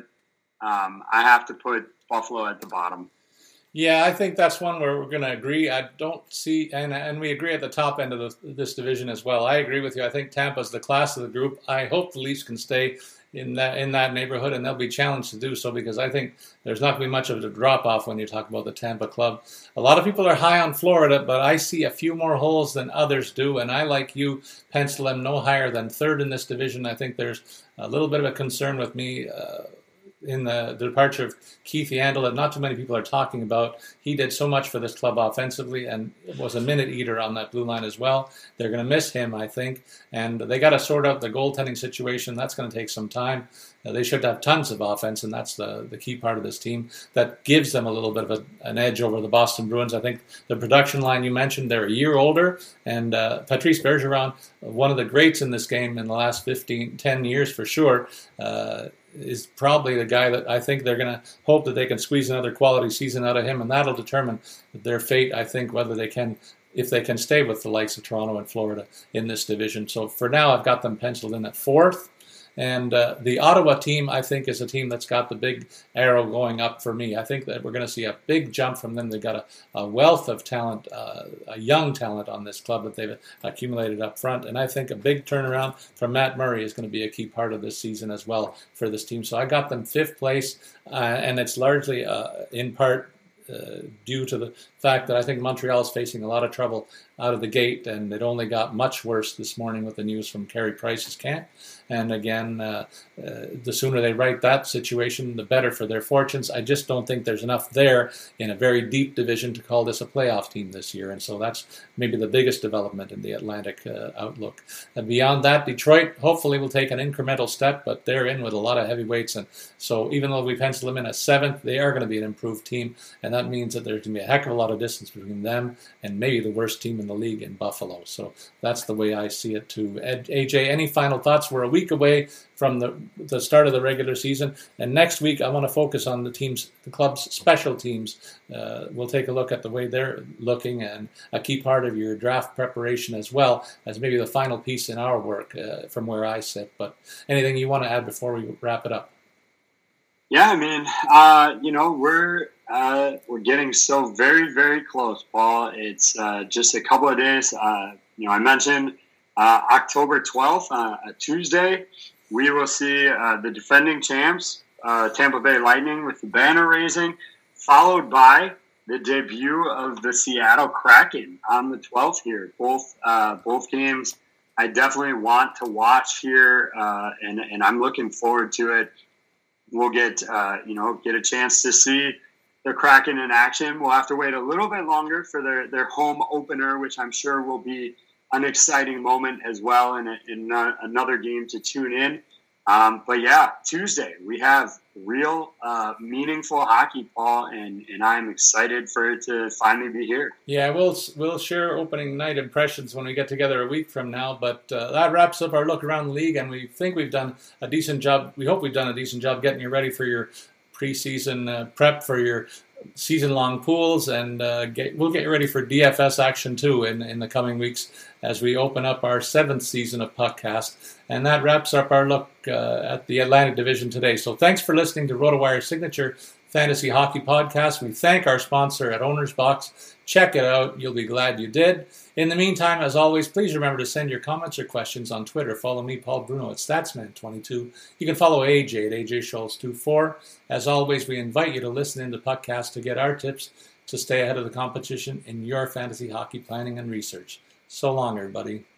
um, I have to put Buffalo at the bottom. Yeah, I think that's one where we're going to agree. I don't see, and and we agree at the top end of the, this division as well. I agree with you. I think Tampa's the class of the group. I hope the Leafs can stay in that in that neighborhood, and they'll be challenged to do so because I think there's not going to be much of a drop-off when you talk about the Tampa club. A lot of people are high on Florida, but I see a few more holes than others do, and I, like you, pencil them no higher than third in this division. I think there's a little bit of a concern with me uh, in the, the departure of Keith Yandle that not too many people are talking about. He did so much for this club offensively and was a minute eater on that blue line as well. They're going to miss him, I think, and they got to sort out the goaltending situation. That's going to take some time. Uh, they should have tons of offense, and that's the, the key part of this team. That gives them a little bit of a, an edge over the Boston Bruins. I think the production line you mentioned, they're a year older, and uh, Patrice Bergeron, one of the greats in this game in the last fifteen, ten years for sure, uh, is probably the guy that I think they're going to hope that they can squeeze another quality season out of him, and that'll determine their fate, I think, whether they can, if they can stay with the likes of Toronto and Florida in this division. So for now, I've got them penciled in at fourth. And uh, the Ottawa team, I think, is a team that's got the big arrow going up for me. I think that we're going to see a big jump from them. They've got a, a wealth of talent, uh, a young talent on this club that they've accumulated up front. And I think a big turnaround from Matt Murray is going to be a key part of this season as well for this team. So I got them fifth place, uh, and it's largely uh, in part uh, due to the fact that I think Montreal is facing a lot of trouble out of the gate, and it only got much worse this morning with the news from Carey Price's camp. And again, uh, uh, the sooner they right that situation, the better for their fortunes. I just don't think there's enough there in a very deep division to call this a playoff team this year. And so that's maybe the biggest development in the Atlantic uh, outlook. And beyond that, Detroit hopefully will take an incremental step, but they're in with a lot of heavyweights. And so even though we pencil them in as seventh, they are going to be an improved team. And that means that there's going to be a heck of a lot of distance between them and maybe the worst team in the league in Buffalo. So that's the way I see it too. A J, any final thoughts? We're a week away from the the start of the regular season, and next week I want to focus on the teams, the club's special teams. Uh, we'll take a look at the way they're looking, and a key part of your draft preparation as well as maybe the final piece in our work uh, from where I sit. But anything you want to add before we wrap it up? Yeah, I mean, uh, you know, we're uh, we're getting so very, very close, Paul. It's uh, just a couple of days. Uh, you know, I mentioned uh, October twelfth, uh, a Tuesday. We will see uh, the defending champs, uh, Tampa Bay Lightning, with the banner raising, followed by the debut of the Seattle Kraken on the twelfth here. Both uh, both games I definitely want to watch here, uh, and, and I'm looking forward to it. We'll get, uh, you know, get a chance to see the Kraken in action. We'll have to wait a little bit longer for their, their home opener, which I'm sure will be an exciting moment as well, and in another game to tune in. Um, but yeah, Tuesday we have real uh, meaningful hockey, Paul, and, and I'm excited for it to finally be here. Yeah, we'll we'll share opening night impressions when we get together a week from now. But uh, that wraps up our look around the league, and we think we've done a decent job. We hope we've done a decent job getting you ready for your preseason uh, prep for your season-long pools, and uh, get, we'll get you ready for D F S action too in, in the coming weeks as we open up our seventh season of Puckcast. And that wraps up our look uh, at the Atlantic Division today. So thanks for listening to RotoWire's signature Fantasy Hockey Podcast. We thank our sponsor at Owner's Box. Check it out. You'll be glad you did. In the meantime, as always, please remember to send your comments or questions on Twitter. Follow me, Paul Bruno, at Statsman twenty-two. You can follow A J at A J Schultz twenty-four. As always, we invite you to listen in the podcast to get our tips to stay ahead of the competition in your fantasy hockey planning and research. So long, everybody.